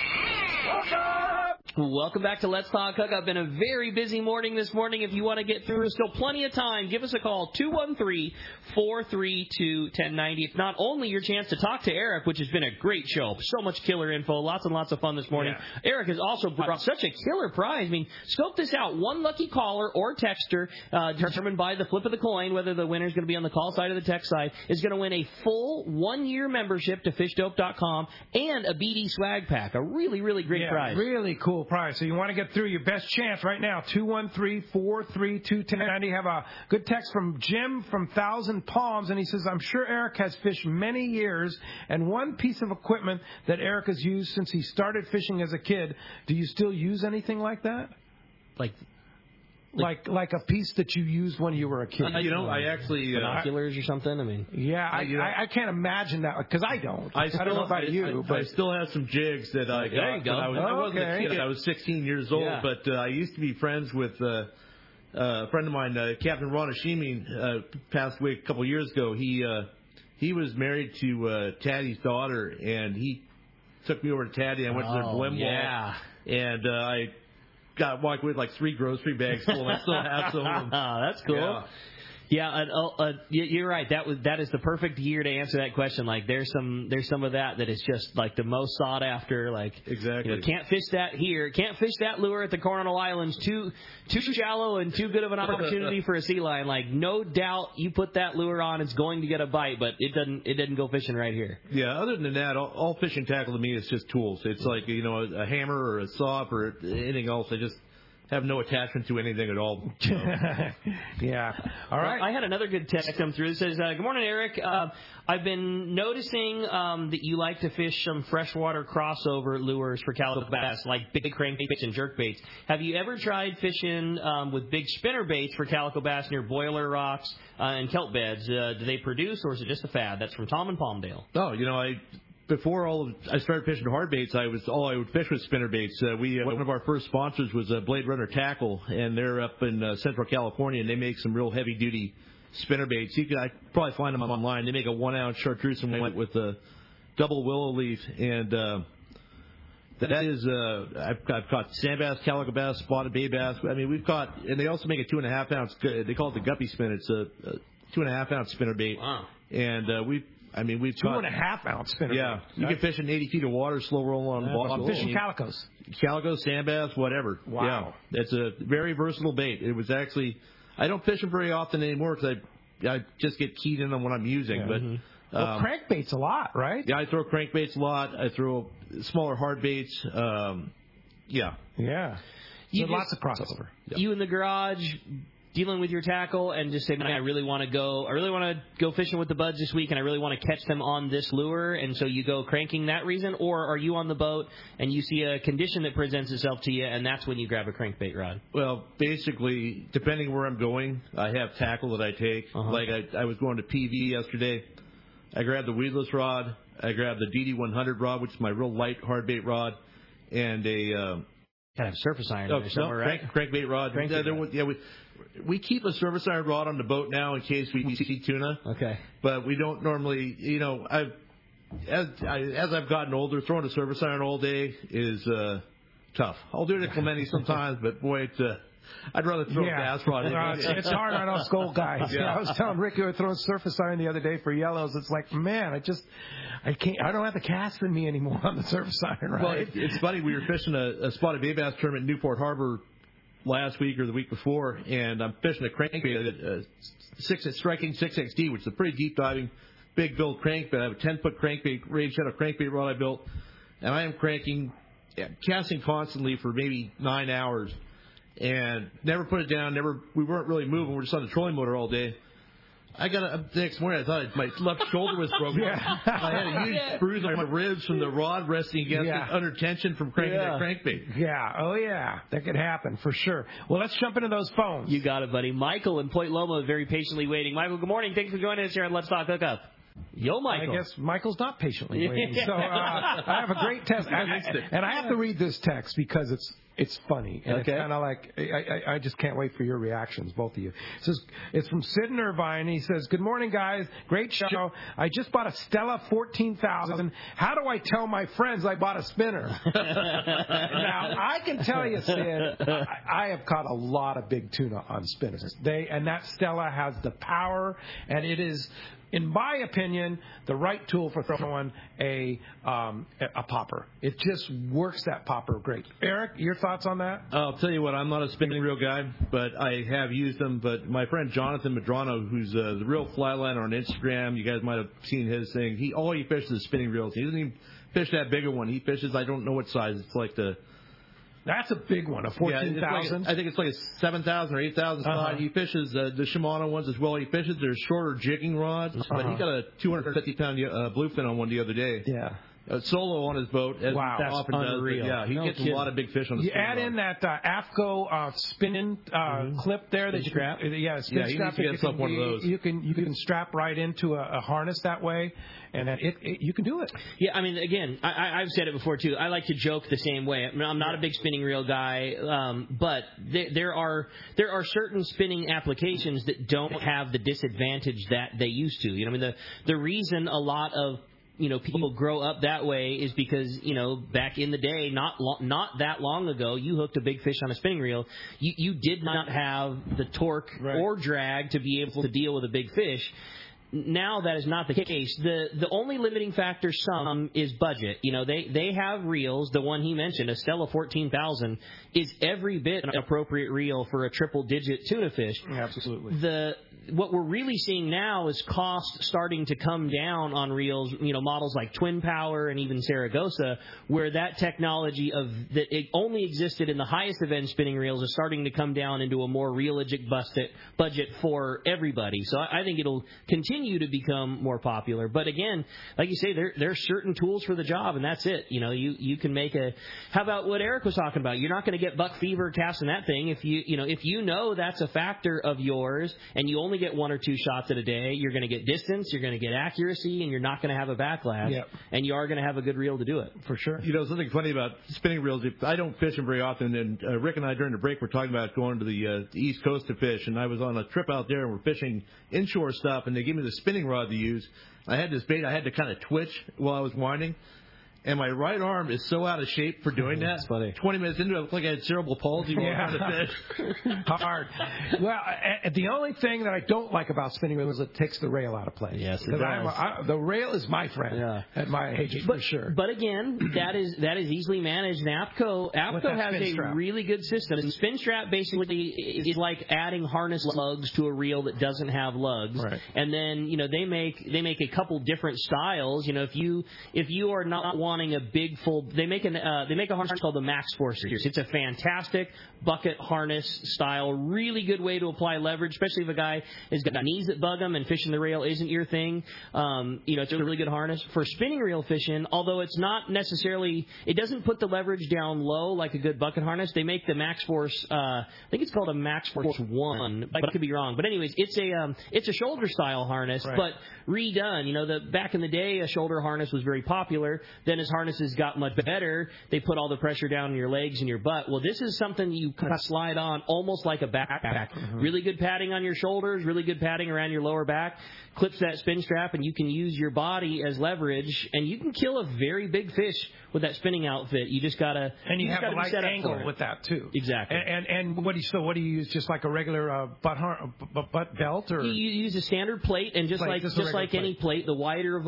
[SPEAKER 3] Welcome back to Let's Talk Hookup. Been a very busy morning this morning. If you want to get through, there's still plenty of time. Give us a call, 213-432-1090. It's not only your chance to talk to Eric, which has been a great show. So much killer info. Lots and lots of fun this morning. Yeah. Eric has also brought such a killer prize. I mean, scope this out. One lucky caller or texter, determined by the flip of the coin, whether the winner is going to be on the call side or the text side, is going to win a full 1-year membership to FishDope.com and a BD swag pack. A really, really great prize.
[SPEAKER 2] Really cool prize. So you want to get through, your best chance right now, 213-432-1090. Have a good text from Jim from Thousand Palms, and he says, I'm sure Eric has fished many years, and one piece of equipment that Eric has used since he started fishing as a kid. Do you still use anything like that? Like a piece that you used when you were a kid.
[SPEAKER 4] I actually
[SPEAKER 3] binoculars or something. I mean,
[SPEAKER 2] I can't imagine that because I don't. I don't know about you, but
[SPEAKER 4] I still have some jigs that I got.
[SPEAKER 3] There you go.
[SPEAKER 4] I wasn't a kid. I was 16 years old, but I used to be friends with a friend of mine, Captain Ron Hashimi, passed away a couple of years ago. He was married to Taddy's daughter, and he took me over to Taddy. I went to their Blim Wall, and I walked with like 3 grocery bags full, and I still have some of them.
[SPEAKER 3] That's cool. Yeah, you're right. That is the perfect year to answer that question. Like, there's some of that is just like the most sought after. Like,
[SPEAKER 4] exactly.
[SPEAKER 3] Can't fish that here. Can't fish that lure at the Coronado Islands. Too shallow and too good of an opportunity for a sea lion. Like, no doubt, you put that lure on, it's going to get a bite, but it doesn't go fishing right here.
[SPEAKER 4] Yeah. Other than that, all fishing tackle to me is just tools. It's like a hammer or a saw or anything else. I just have no attachment to anything at all. So.
[SPEAKER 2] Yeah. All right.
[SPEAKER 3] Well, I had another good text come through. It says, good morning, Eric. I've been noticing that you like to fish some freshwater crossover lures for calico bass, like big crankbaits and jerkbaits. Have you ever tried fishing with big spinner baits for calico bass near boiler rocks and kelp beds? Do they produce, or is it just a fad? That's from Tom in Palmdale.
[SPEAKER 4] Oh, before I started fishing hard baits, I would fish with spinner baits. One of our first sponsors was Blade Runner Tackle, and they're up in Central California, and they make some real heavy duty spinner baits. I probably find them online. They make a 1 ounce chartreuse and white with a double willow leaf, and that is I've caught sand bass, calico bass, spotted bay bass. I mean, and they also make a 2.5 ounce. They call it the guppy spin. It's a 2.5 ounce spinner bait.
[SPEAKER 3] Wow.
[SPEAKER 4] And we've
[SPEAKER 2] 2.5 ounce spinner.
[SPEAKER 4] Yeah, you can fish in 80 feet of water, slow roll on the bottom.
[SPEAKER 2] I'm fishing calicos,
[SPEAKER 4] sand bass, whatever.
[SPEAKER 2] Wow,
[SPEAKER 4] yeah, it's a very versatile bait. It was actually, I don't fish them very often anymore because I just get keyed in on what I'm using.
[SPEAKER 2] Yeah. But crankbaits a lot, right?
[SPEAKER 4] Yeah, I throw crankbaits a lot. I throw smaller hard baits. Yeah.
[SPEAKER 2] Lots of crossover.
[SPEAKER 3] You in the garage, dealing with your tackle, and just say, man, I really want to go fishing with the buds this week, and I really want to catch them on this lure, and so you go cranking that reason? Or are you on the boat and you see a condition that presents itself to you, and that's when you grab a crankbait rod?
[SPEAKER 4] Well, basically, depending where I'm going, I have tackle that I take. Like I was going to PV yesterday. I grabbed the weedless rod. I grabbed the DD100 rod, which is my real light hard bait rod, and a
[SPEAKER 3] kind of surface iron there somewhere, right?
[SPEAKER 4] Crankbait rod. We keep a surface iron rod on the boat now in case we see tuna.
[SPEAKER 3] Okay.
[SPEAKER 4] But we don't normally, as I've gotten older, throwing a surface iron all day is tough. I'll do it at Clemente sometimes, but boy, I'd rather throw a bass rod in.
[SPEAKER 2] It's hard on us gold guys. Yeah. I was telling Ricky we were throwing surface iron the other day for yellows. It's like, man, I don't have the cast in me anymore on the surface iron, right?
[SPEAKER 4] Well, it's funny. We were fishing a spotted bay bass tournament in Newport Harbor last week or the week before, and I'm fishing a crankbait, striking 6XD, which is a pretty deep diving, big build crankbait. I have a 10-foot crankbait, range shadow crankbait rod I built, and I am casting constantly for maybe 9 hours, and never put it down. We weren't really moving. We're just on the trolling motor all day. I got up the next morning. I thought my left shoulder was broken. I had a huge bruise on my ribs from the rod resting against it under tension from cranking that crankbait.
[SPEAKER 2] Yeah. Oh, yeah. That could happen for sure. Well, let's jump into those phones.
[SPEAKER 3] You got it, buddy. Michael in Point Loma very patiently waiting. Michael, good morning. Thanks for joining us here on Let's Talk Hookup. Yo, Michael.
[SPEAKER 2] I guess Michael's not patiently waiting. So I have a great text. And I have to read this text because it's funny. And it's kind of like, I just can't wait for your reactions, both of you. It says, it's from Sid in Irvine. He says, good morning, guys. Great show. I just bought a Stella 14,000. How do I tell my friends I bought a spinner? Now, I can tell you, Sid, I have caught a lot of big tuna on spinners. And that Stella has the power, and it is, in my opinion, the right tool for throwing a popper. It just works that popper great. Eric, your thoughts on that?
[SPEAKER 4] I'll tell you what, I'm not a spinning reel guy, but I have used them. But my friend Jonathan Madrano, who's the real fly liner on Instagram, you guys might have seen his thing. All he fishes is spinning reels. He doesn't even fish that bigger one. He fishes, I don't know what size. It's like
[SPEAKER 2] That's a big one, a 14,000.
[SPEAKER 4] I think it's like a 7,000 or 8,000 size. He fishes the Shimano ones as well. He fishes their shorter jigging rods, but he got a 250-pound bluefin on one the other day.
[SPEAKER 2] Yeah.
[SPEAKER 4] Solo on his boat. As
[SPEAKER 2] that's
[SPEAKER 4] often
[SPEAKER 2] unreal.
[SPEAKER 4] Does. He gets a lot of big fish on the
[SPEAKER 2] You add in that AFCO spinning clip there that you
[SPEAKER 3] strap.
[SPEAKER 2] Spin
[SPEAKER 4] he
[SPEAKER 2] strap.
[SPEAKER 4] needs to get one of those.
[SPEAKER 2] You can strap right into a harness that way, and then you can do it.
[SPEAKER 3] Yeah, I mean, again, I've said it before too. I like to joke the same way. I mean, I'm not a big spinning reel guy, but there are certain spinning applications that don't have the disadvantage that they used to. I mean, the reason a lot of people grow up that way is because, back in the day, not that long ago, you hooked a big fish on a spinning reel. You did not have the torque or drag to be able to deal with a big fish. Now that is not the case. The only limiting factor is budget. They have reels. The one he mentioned, a Stella 14,000, is every bit an appropriate reel for a triple-digit tuna fish.
[SPEAKER 2] Absolutely.
[SPEAKER 3] What we're really seeing now is cost starting to come down on reels, models like Twin Power and even Saragossa, where that technology that it only existed in the highest event spinning reels is starting to come down into a more realistic budget for everybody. So I think it'll continue to become more popular. But again, like you say, there are certain tools for the job, and that's it. You can make how about what Eric was talking about? You're not going to get buck fever casting that thing if you know that's a factor of yours, and you only get 1 or 2 shots at a day. You're going to get distance, you're going to get accuracy, and you're not going to have a backlash, and you are going to have a good reel to do it.
[SPEAKER 2] For sure.
[SPEAKER 4] Something funny about spinning reels, I don't fish them very often, and Rick and I during the break were talking about going to the East Coast to fish, and I was on a trip out there, and we're fishing inshore stuff, and they gave me the spinning rod to use. I had this bait I had to kind of twitch while I was winding, and my right arm is so out of shape for doing that.
[SPEAKER 2] That's funny.
[SPEAKER 4] 20 minutes into it, I looked like I had cerebral palsy while I was trying to fish.
[SPEAKER 2] Hard. Well, the only thing that I don't like about spinning reels is it takes the rail out of play.
[SPEAKER 3] Yes, it does.
[SPEAKER 2] The rail is my friend at my age, for sure.
[SPEAKER 3] But again, that is easily managed. And APCO has a really good system. And spin strap basically is like adding harness lugs to a reel that doesn't have lugs.
[SPEAKER 2] Right.
[SPEAKER 3] And then they make a couple different styles. If you are not wanting a big full, they make a harness called the Max Force Series. It's a fantastic bucket harness style, really good way to apply leverage, especially if a guy has got knees that bug him and fishing the rail isn't your thing. It's a really good harness for spinning reel fishing. Although it's not necessarily, it doesn't put the leverage down low like a good bucket harness. They make the Max Force, I think it's called a Max Force 1, but I could be wrong. But anyways, it's a shoulder style harness, but redone. Back in the day, a shoulder harness was very popular. Then as harnesses got much better, they put all the pressure down on your legs and your butt. Well, this is something you kind of slide on almost like a backpack. Mm-hmm. Really good padding on your shoulders, really good padding around your lower back. Clips that spin strap, and you can use your body as leverage, and you can kill a very big fish with that spinning outfit. You just gotta
[SPEAKER 2] and you have a light angle with that too.
[SPEAKER 3] Exactly.
[SPEAKER 2] And what do you use? Just like a regular butt belt, or
[SPEAKER 3] you use a standard plate, and just like any plate, the wider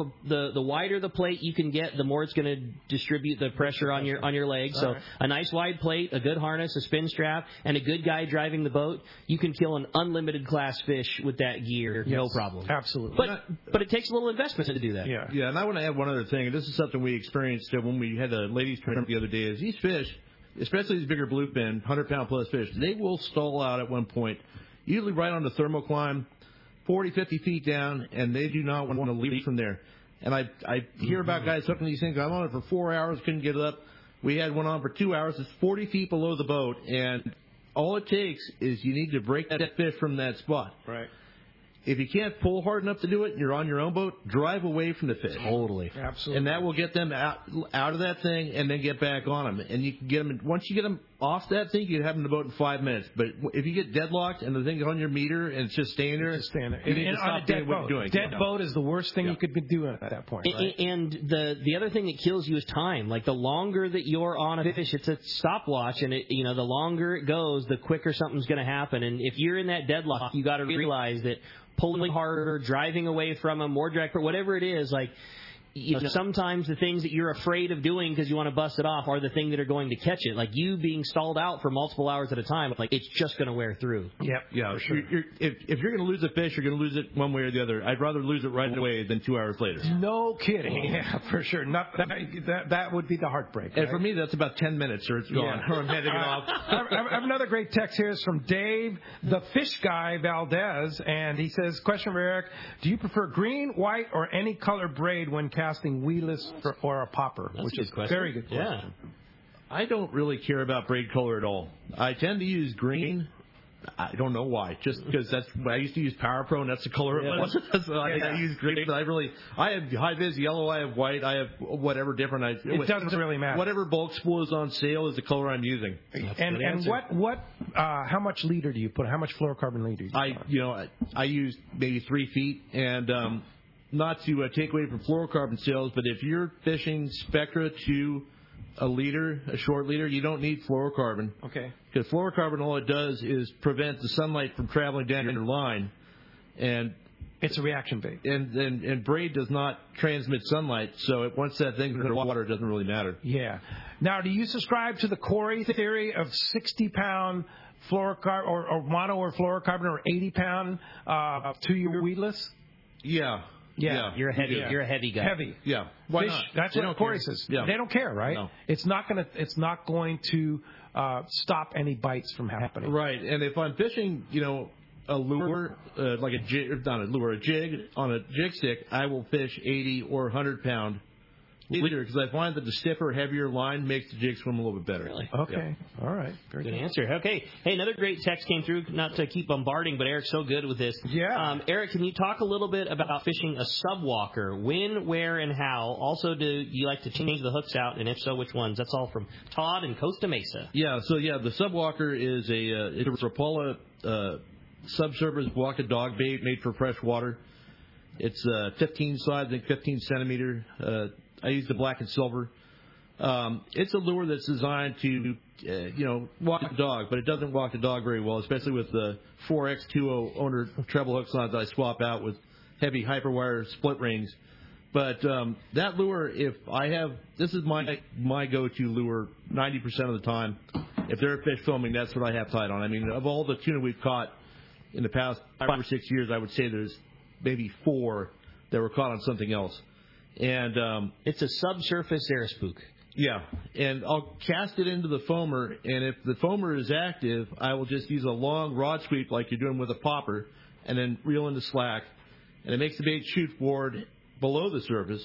[SPEAKER 3] the plate you can get, the more it's going to distribute the pressure on your legs. So a nice wide plate, a good harness, a spin strap, and a good guy driving the boat, you can kill an unlimited class fish with that gear, no problem.
[SPEAKER 2] Absolutely.
[SPEAKER 3] But it takes a little investment to do that.
[SPEAKER 4] Yeah, and I want to add one other thing, and this is something we experienced when we had a ladies tournament the other day, is these fish, especially these bigger bluefin, 100-pound plus fish, they will stall out at one point, usually right on the thermocline, 40, 50 feet down, and they do not want to leave from there. And I hear about guys hooking these things. I'm on it for 4 hours, couldn't get it up. We had one on for 2 hours. It's 40 feet below the boat, and all it takes is you need to break that fish from that spot.
[SPEAKER 2] Right.
[SPEAKER 4] If you can't pull hard enough to do it and you're on your own boat, drive away from the fish.
[SPEAKER 3] Totally.
[SPEAKER 2] Absolutely.
[SPEAKER 4] And that will get them out of that thing and then get back on them. And you can get them, once you get them off that thing, you can have them in the boat in 5 minutes. But if you get deadlocked and the thing's on your meter and it's just staying there, you need to stop doing what you're doing.
[SPEAKER 2] Dead boat is the worst thing you could be doing at that point. Right?
[SPEAKER 3] And the other thing that kills you is time. Like the longer that you're on a fish, it's a stopwatch, and the longer it goes, the quicker something's going to happen. And if you're in that deadlock, you got to realize that pulling harder, driving away from them, more drag, whatever it is, like, sometimes the things that you're afraid of doing because you want to bust it off are the thing that are going to catch it. Like you being stalled out for multiple hours at a time, like it's just going to wear through.
[SPEAKER 2] Yep.
[SPEAKER 4] Yeah. Sure. If you're going to lose a fish, you're going to lose it one way or the other. I'd rather lose it right away than 2 hours later.
[SPEAKER 2] No kidding. Yeah, for sure. That would be the heartbreak.
[SPEAKER 4] And
[SPEAKER 2] right?
[SPEAKER 4] for me, that's about 10 minutes or it's gone. Or I'm heading it off.
[SPEAKER 2] I have another great text here. It's from Dave, the fish guy, Valdez, and he says, question for Eric, do you prefer green, white, or any color braid when casting weedless or a popper?
[SPEAKER 3] That's a good question.
[SPEAKER 2] Very good question.
[SPEAKER 3] Yeah.
[SPEAKER 4] I don't really care about braid color at all. I tend to use green. I don't know why. Just because I used to use Power Pro, and that's the color it was. So I use green, but I have high vis yellow, I have white, I have whatever different.
[SPEAKER 2] It doesn't really matter.
[SPEAKER 4] Whatever bulk spool is on sale is the color I'm using.
[SPEAKER 2] And what how much leader do you put? How much fluorocarbon leader do you put?
[SPEAKER 4] I use maybe 3 feet, and not to take away from fluorocarbon sales, but if you're fishing Spectra to a leader, a short leader, you don't need fluorocarbon.
[SPEAKER 2] Okay.
[SPEAKER 4] Because fluorocarbon, all it does is prevent the sunlight from traveling down your line, and
[SPEAKER 2] it's a reaction bait.
[SPEAKER 4] And braid does not transmit sunlight, so once that thing goes into water, it doesn't really matter.
[SPEAKER 2] Yeah. Now, do you subscribe to the Corey theory of 60-pound fluorocarbon or mono or fluorocarbon, or 80-pound to your weedless?
[SPEAKER 4] Yeah.
[SPEAKER 3] Yeah, you're a heavy. Yeah. You're a heavy guy.
[SPEAKER 2] Heavy.
[SPEAKER 4] Yeah. Why
[SPEAKER 2] Fish,
[SPEAKER 4] not?
[SPEAKER 2] That's what Corey says. Yeah. They don't care, right?
[SPEAKER 4] No.
[SPEAKER 2] It's not going to stop any bites from happening.
[SPEAKER 4] Right. And if I'm fishing, a lure, like a jig, not a lure, a jig on a jig stick, I will fish 80 or 100 pound leader, because I find that the stiffer, heavier line makes the jig swim a little bit better.
[SPEAKER 3] Really?
[SPEAKER 2] Okay. Yeah. All right. Very
[SPEAKER 3] good answer. Okay. Hey, another great text came through. Not to keep bombarding, but Eric's so good with this.
[SPEAKER 2] Yeah.
[SPEAKER 3] Eric, can you talk a little bit about fishing a subwalker? When, where, and how? Also, do you like to change the hooks out, and if so, which ones? That's all from Todd in Costa Mesa.
[SPEAKER 4] Yeah. So the subwalker is it's a Rapala subsurface walk dog bait made for fresh water. It's 15 size, I think 15 centimeter. I use the black and silver. It's a lure that's designed to, walk the dog, but it doesn't walk the dog very well, especially with the 4X20 owner treble hooks on it that I swap out with heavy hyperwire split rings. But that lure, this is my go-to lure 90% of the time. If there are fish filming, that's what I have tied on. I mean, of all the tuna we've caught in the past 5 or 6 years, I would say there's maybe 4 that were caught on something else. And
[SPEAKER 3] it's a subsurface air spook.
[SPEAKER 4] Yeah, and I'll cast it into the foamer, and if the foamer is active, I will just use a long rod sweep like you're doing with a popper, and then reel into slack, and it makes the bait shoot forward below the surface.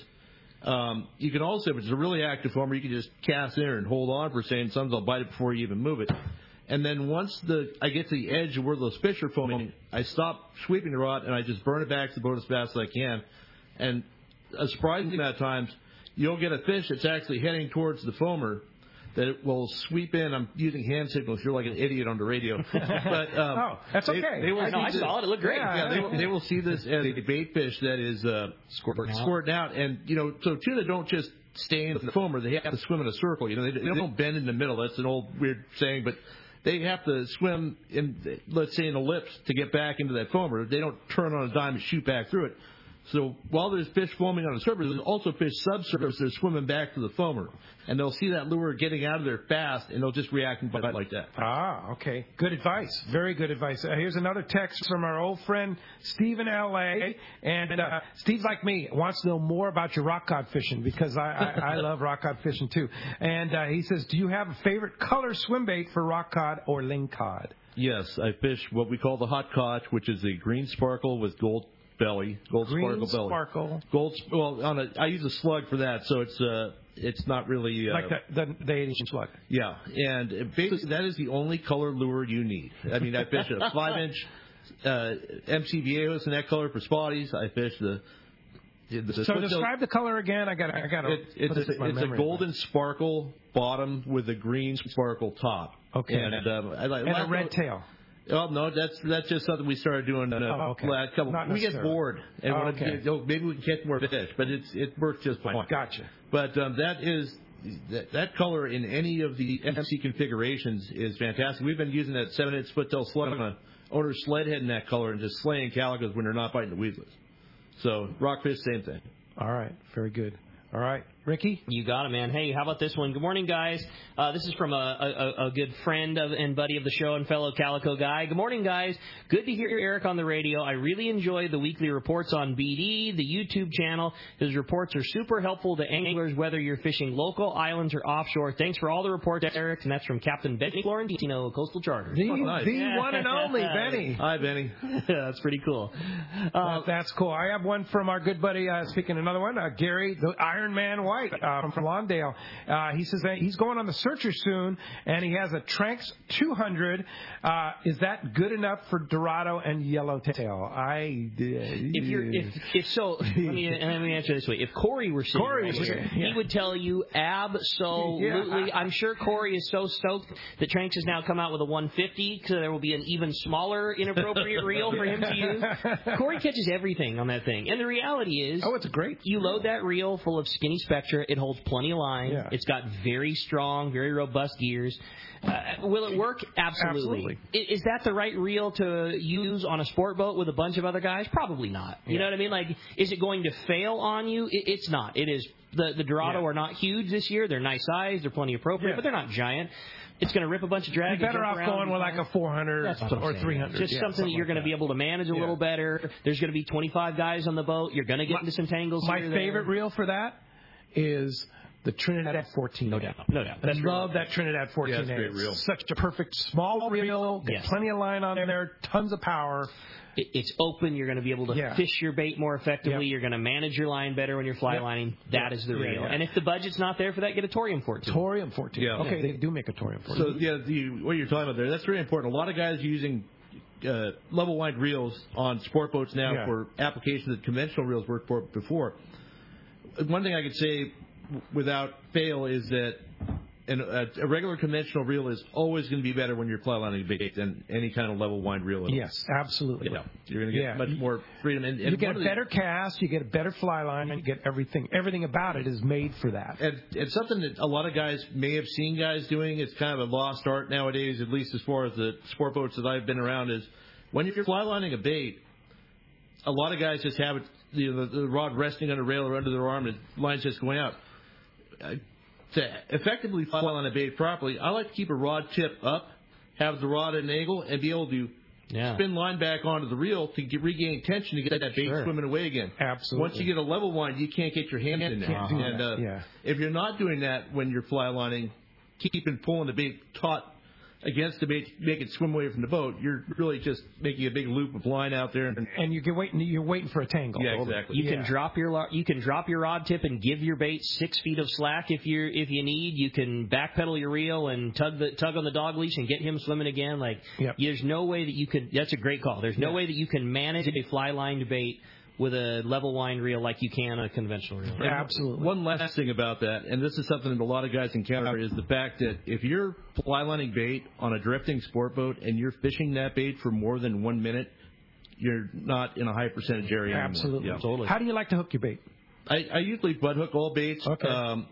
[SPEAKER 4] You can also, if it's a really active foamer, you can just cast in there and hold on for a second. Sometimes I'll bite it before you even move it. And then once I get to the edge of where those fish are foaming, I stop sweeping the rod, and I just burn it back to the boat as fast as I can. And a surprising amount of times, you'll get a fish that's actually heading towards the foamer that it will sweep in. I'm using hand signals. You're like an idiot on the radio. But,
[SPEAKER 2] that's okay.
[SPEAKER 3] I saw it. It looked great.
[SPEAKER 4] Yeah, they will see this as a bait fish that is squirting out. And, so tuna don't just stay in the foamer. They have to swim in a circle. They don't bend in the middle. That's an old weird saying, but they have to swim in, let's say, an ellipse to get back into that foamer. They don't turn on a dime and shoot back through it. So while there's fish foaming on the surface, there's also fish subsurface that are swimming back to the foamer. And they'll see that lure getting out of there fast, and they'll just react and bite like that.
[SPEAKER 2] Ah, okay. Good advice. Very good advice. Here's another text from our old friend Steve in L.A. And Steve's like me, wants to know more about your rock cod fishing, because I love rock cod fishing too. And he says, do you have a favorite color swim bait for rock cod or ling cod?
[SPEAKER 4] Yes, I fish what we call the hot cod, which is a green sparkle with gold belly, gold
[SPEAKER 2] green
[SPEAKER 4] sparkle belly. I use a slug for that, so it's not really
[SPEAKER 2] like the 8-inch slug.
[SPEAKER 4] Yeah, and basically that is the only color lure you need. I mean, I fish a 5-inch MC Viejos in that color for spotties. I fish the
[SPEAKER 2] so describe the color again. I got
[SPEAKER 4] it's a golden sparkle bottom with a green sparkle top.
[SPEAKER 2] Okay,
[SPEAKER 4] and
[SPEAKER 2] a red tail.
[SPEAKER 4] Oh no, that's just something we started doing. Last couple. We get bored, and maybe we can catch more fish, but it works just fine.
[SPEAKER 2] Gotcha.
[SPEAKER 4] But that color in any of the MC configurations is fantastic. We've been using that 7-inch split-tail slug on an owner's sled head in that color, and just slaying calicos when they're not biting the weedless. So rockfish, same thing.
[SPEAKER 2] All right, very good. All right, Ricky?
[SPEAKER 3] You got it, man. Hey, how about this one? Good morning, guys. This is from a good friend and buddy of the show and fellow Calico guy. Good morning, guys. Good to hear Eric on the radio. I really enjoy the weekly reports on BD, the YouTube channel. His reports are super helpful to anglers, whether you're fishing local, islands, or offshore. Thanks for all the reports, Eric. And that's from Captain Benny Florentino, Coastal Charter.
[SPEAKER 2] The one and only Benny.
[SPEAKER 4] Hi, Benny.
[SPEAKER 3] That's pretty cool.
[SPEAKER 2] That's cool. I have one from our good buddy, speaking another one, Gary, the Iron Man White from Lawndale. He says that he's going on the Searcher soon, and he has a Tranx 200. Is that good enough for Dorado and Yellowtail? Let me answer this way. If Corey were sitting here, he would tell you absolutely. Yeah. I'm sure Corey is so stoked that Tranx has now come out with a 150, so there will be an even smaller inappropriate reel for him to use. Corey catches everything on that thing, and the reality is, it's great. You load that reel full of skinny Spectra. It holds plenty of line. Yeah. It's got very strong, very robust gears. Will it work? Absolutely. Is that the right reel to use on a sport boat with a bunch of other guys? Probably not. You know what I mean? Like, is it going to fail on you? It's not. It is. The Dorado are not huge this year. They're nice size. They're plenty appropriate, but they're not giant. It's going to rip a bunch of drag. You're better off going with like a 400 or 300. Just something that you're going to be able to manage a little better. There's going to be 25 guys on the boat. You're going to get into some tangles. My favorite reel for that is the Trinidad 14. No doubt. I love that Trinidad 14. Yeah, that's a great reel. Such a perfect small reel. Get plenty of line on there. Tons of power. It's open. You're going to be able to fish your bait more effectively. You're going to manage your line better when you're fly lining. That is the reel. And if the budget's not there for that, get a Torium 14. Torium 14. Yeah. Okay, they do make a Torium 14.
[SPEAKER 4] So, what you're talking about there, that's very important. A lot of guys are using level wind reels on sport boats now for applications that conventional reels worked for before. One thing I could say without fail is that a regular conventional reel is always going to be better when you're fly lining bait than any kind of level wind reel.
[SPEAKER 2] Yes, absolutely.
[SPEAKER 4] Yeah. You're going to get much more freedom. And
[SPEAKER 2] you get a better cast, you get a better fly line, and you get everything. Everything about it is made for that.
[SPEAKER 4] And it's something that a lot of guys may have seen guys doing. It's kind of a lost art nowadays, at least as far as the sport boats that I've been around, is when you're fly lining a bait, a lot of guys just have it, the rod resting on a rail or under their arm, and the line's just going out. To effectively fly on a bait properly, I like to keep a rod tip up, have the rod at an angle, and be able to spin line back onto the reel to regain tension to get that bait swimming away again.
[SPEAKER 2] Absolutely.
[SPEAKER 4] Once you get a level wind, you can't get your hands in there. And if you're not doing that when you're fly lining, keeping pulling the bait taut against the bait, make it swim away from the boat, you're really just making a big loop of line out there,
[SPEAKER 2] and you're waiting for a tangle.
[SPEAKER 4] Yeah, exactly.
[SPEAKER 3] You can drop your rod tip and give your bait 6 feet of slack if you need. You can backpedal your reel and tug on the dog leash and get him swimming again. There's no way that you could. That's a great call. There's no way that you can manage a fly lined bait with a level wind reel like you can on a conventional reel.
[SPEAKER 2] Yeah, absolutely.
[SPEAKER 4] One last thing about that, and this is something that a lot of guys encounter, is the fact that if you're fly lining bait on a drifting sport boat and you're fishing that bait for more than 1 minute, you're not in a high percentage area anymore.
[SPEAKER 2] Absolutely. Yeah. Totally. How do you like to hook your bait?
[SPEAKER 4] I usually butt hook all baits. Okay.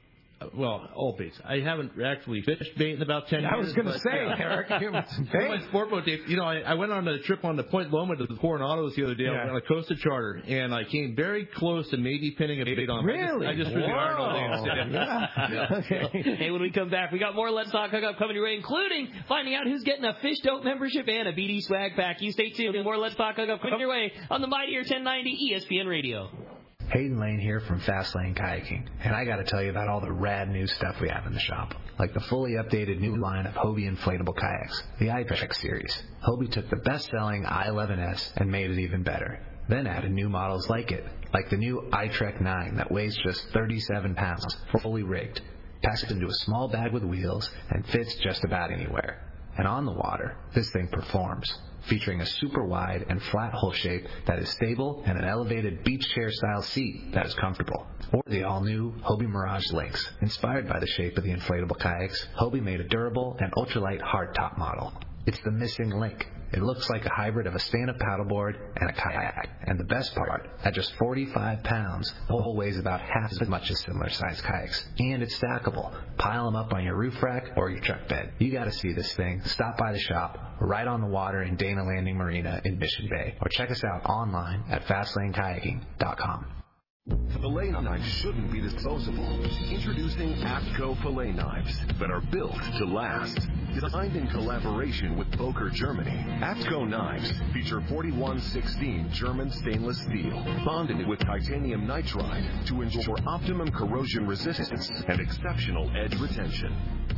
[SPEAKER 4] All baits. I haven't actually fished bait in about 10 years.
[SPEAKER 2] I was going to say, Eric,
[SPEAKER 4] my sport boat, I went on a trip on the Point Loma to the Coronados the other day on a Costa charter, and I came very close to maybe pinning a bait on.
[SPEAKER 2] Really?
[SPEAKER 4] I just really ironed all day.
[SPEAKER 3] Okay. Hey, when we come back, we got more Let's Talk Hookup coming your way, including finding out who's getting a Fish Dope membership and a BD swag pack. You stay tuned. More Let's Talk Hookup coming your way on the Mightier 1090 ESPN Radio.
[SPEAKER 9] Hayden Lane here from Fast Lane Kayaking, and I got to tell you about all the rad new stuff we have in the shop, like the fully updated new line of Hobie inflatable kayaks, the iTrek series. Hobie took the best-selling i11S and made it even better, then added new models like it, like the new iTrek 9 that weighs just 37 pounds, fully rigged, packs into a small bag with wheels, and fits just about anywhere. And on the water, this thing performs, featuring a super wide and flat hull shape that is stable and an elevated beach chair style seat that is comfortable. Or the all-new Hobie Mirage Lynx. Inspired by the shape of the inflatable kayaks, Hobie made a durable and ultralight hardtop model. It's the missing link. It looks like a hybrid of a stand-up paddleboard and a kayak. And the best part, at just 45 pounds, the hull weighs about half as much as similar-sized kayaks. And it's stackable. Pile them up on your roof rack or your truck bed. You gotta see this thing. Stop by the shop, right on the water in Dana Landing Marina in Mission Bay. Or check us out online at FastlaneKayaking.com.
[SPEAKER 8] Fillet knives shouldn't be disposable. Introducing APCO fillet knives that are built to last. Designed in collaboration with Boker, Germany, APCO knives feature 4116 German stainless steel, bonded with titanium nitride to ensure optimum corrosion resistance and exceptional edge retention.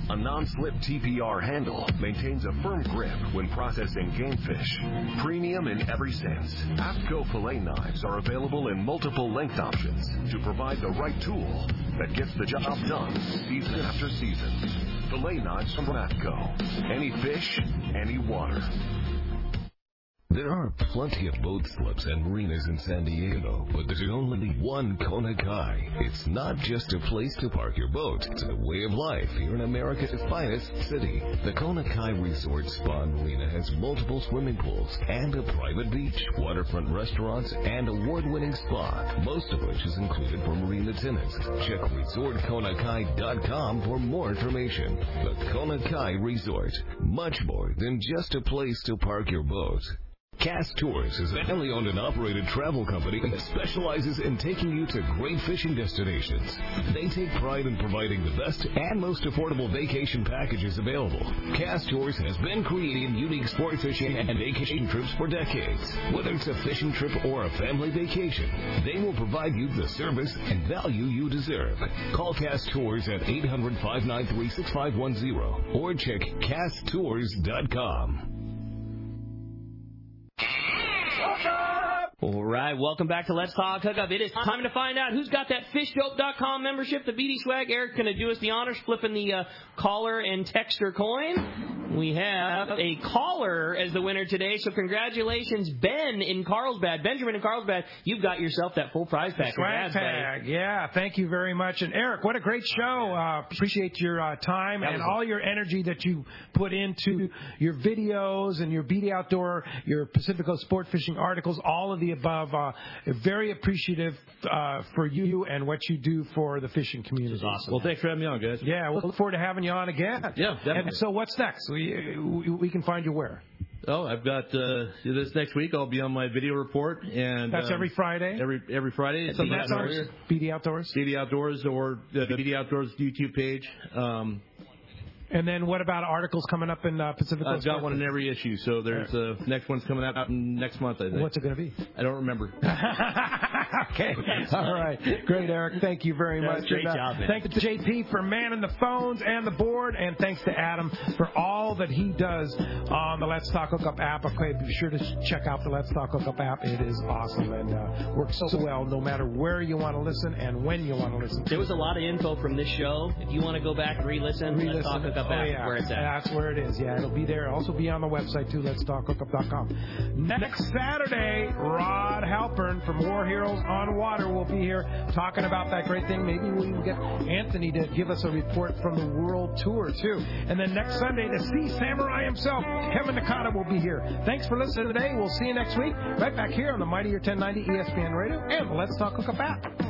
[SPEAKER 8] A non-slip TPR handle maintains a firm grip when processing game fish. Premium in every sense, APCO fillet knives are available in multiple length options to provide the right tool that gets the job done season after season. Fillet knives from APCO. Any fish, any water. There are plenty of boat slips and marinas in San Diego, but there's only one Kona Kai. It's not just a place to park your boat. It's a way of life here in America's finest city. The Kona Kai Resort Spa and Marina has multiple swimming pools and a private beach, waterfront restaurants, and award-winning spa, most of which is included for marina tenants. Check ResortKonakai.com for more information. The Kona Kai Resort, much more than just a place to park your boat. Cast Tours is a family-owned and operated travel company that specializes in taking you to great fishing destinations. They take pride in providing the best and most affordable vacation packages available. Cast Tours has been creating unique sport fishing and vacation trips for decades. Whether it's a fishing trip or a family vacation, they will provide you the service and value you deserve. Call Cast Tours at 800-593-6510 or check casttours.com.
[SPEAKER 3] All right, welcome back to Let's Talk Hookup. It is time to find out who's got that fishdope.com membership, the BD swag. Eric's going to do us the honors, flipping the caller and texter coin. We have a caller as the winner today, so congratulations, Ben in Carlsbad. Benjamin in Carlsbad, you've got yourself that full prize pack.
[SPEAKER 2] Swag tag, yeah, thank you very much. And Eric, what a great show. Appreciate your time and all your energy that you put into your videos and your BD Outdoor, your Pacifico Sport Fishing articles, all of the above. Very appreciative for you and what you do for the fishing community.
[SPEAKER 4] Awesome. Well, thanks for having me on, guys.
[SPEAKER 2] Yeah, we'll look forward to having you on again.
[SPEAKER 4] Yeah, definitely.
[SPEAKER 2] And so what's next? We can find you where?
[SPEAKER 4] Oh, I've got this next week. I'll be on my video report, and
[SPEAKER 2] that's every Friday.
[SPEAKER 4] Every Friday.
[SPEAKER 2] BD Outdoors.
[SPEAKER 4] BD Outdoors or the BD Outdoors YouTube page.
[SPEAKER 2] And then what about articles coming up in Pacifico?
[SPEAKER 4] I've got one in every issue. So there's next one's coming out next month, I think.
[SPEAKER 2] What's it going to be?
[SPEAKER 4] I don't remember.
[SPEAKER 2] Okay. All right. Great, Eric. Thank you very much.
[SPEAKER 3] Great job, man.
[SPEAKER 2] Thanks to JP for manning the phones and the board, and thanks to Adam for all that he does on the Let's Talk Hookup app. Okay, be sure to check out the Let's Talk Hookup app. It is awesome and works so well no matter where you want to listen and when you want to listen.
[SPEAKER 3] There was a lot of info from this show. If you want to go back and re-listen. Let's Talk Hookup app,
[SPEAKER 2] yeah.
[SPEAKER 3] Where it's at.
[SPEAKER 2] That's where it is. Yeah, it'll be there. It'll also be on the website, too, letstalkhookup.com. Next Saturday, Rod Halpern from War Heroes on Water will be here talking about that great thing. Maybe we'll even get Anthony to give us a report from the World Tour, too. And then next Sunday, the Sea Samurai himself, Kevin Nakata, will be here. Thanks for listening today. We'll see you next week right back here on the Mightier 1090 ESPN Radio and the Let's Talk Hookup app.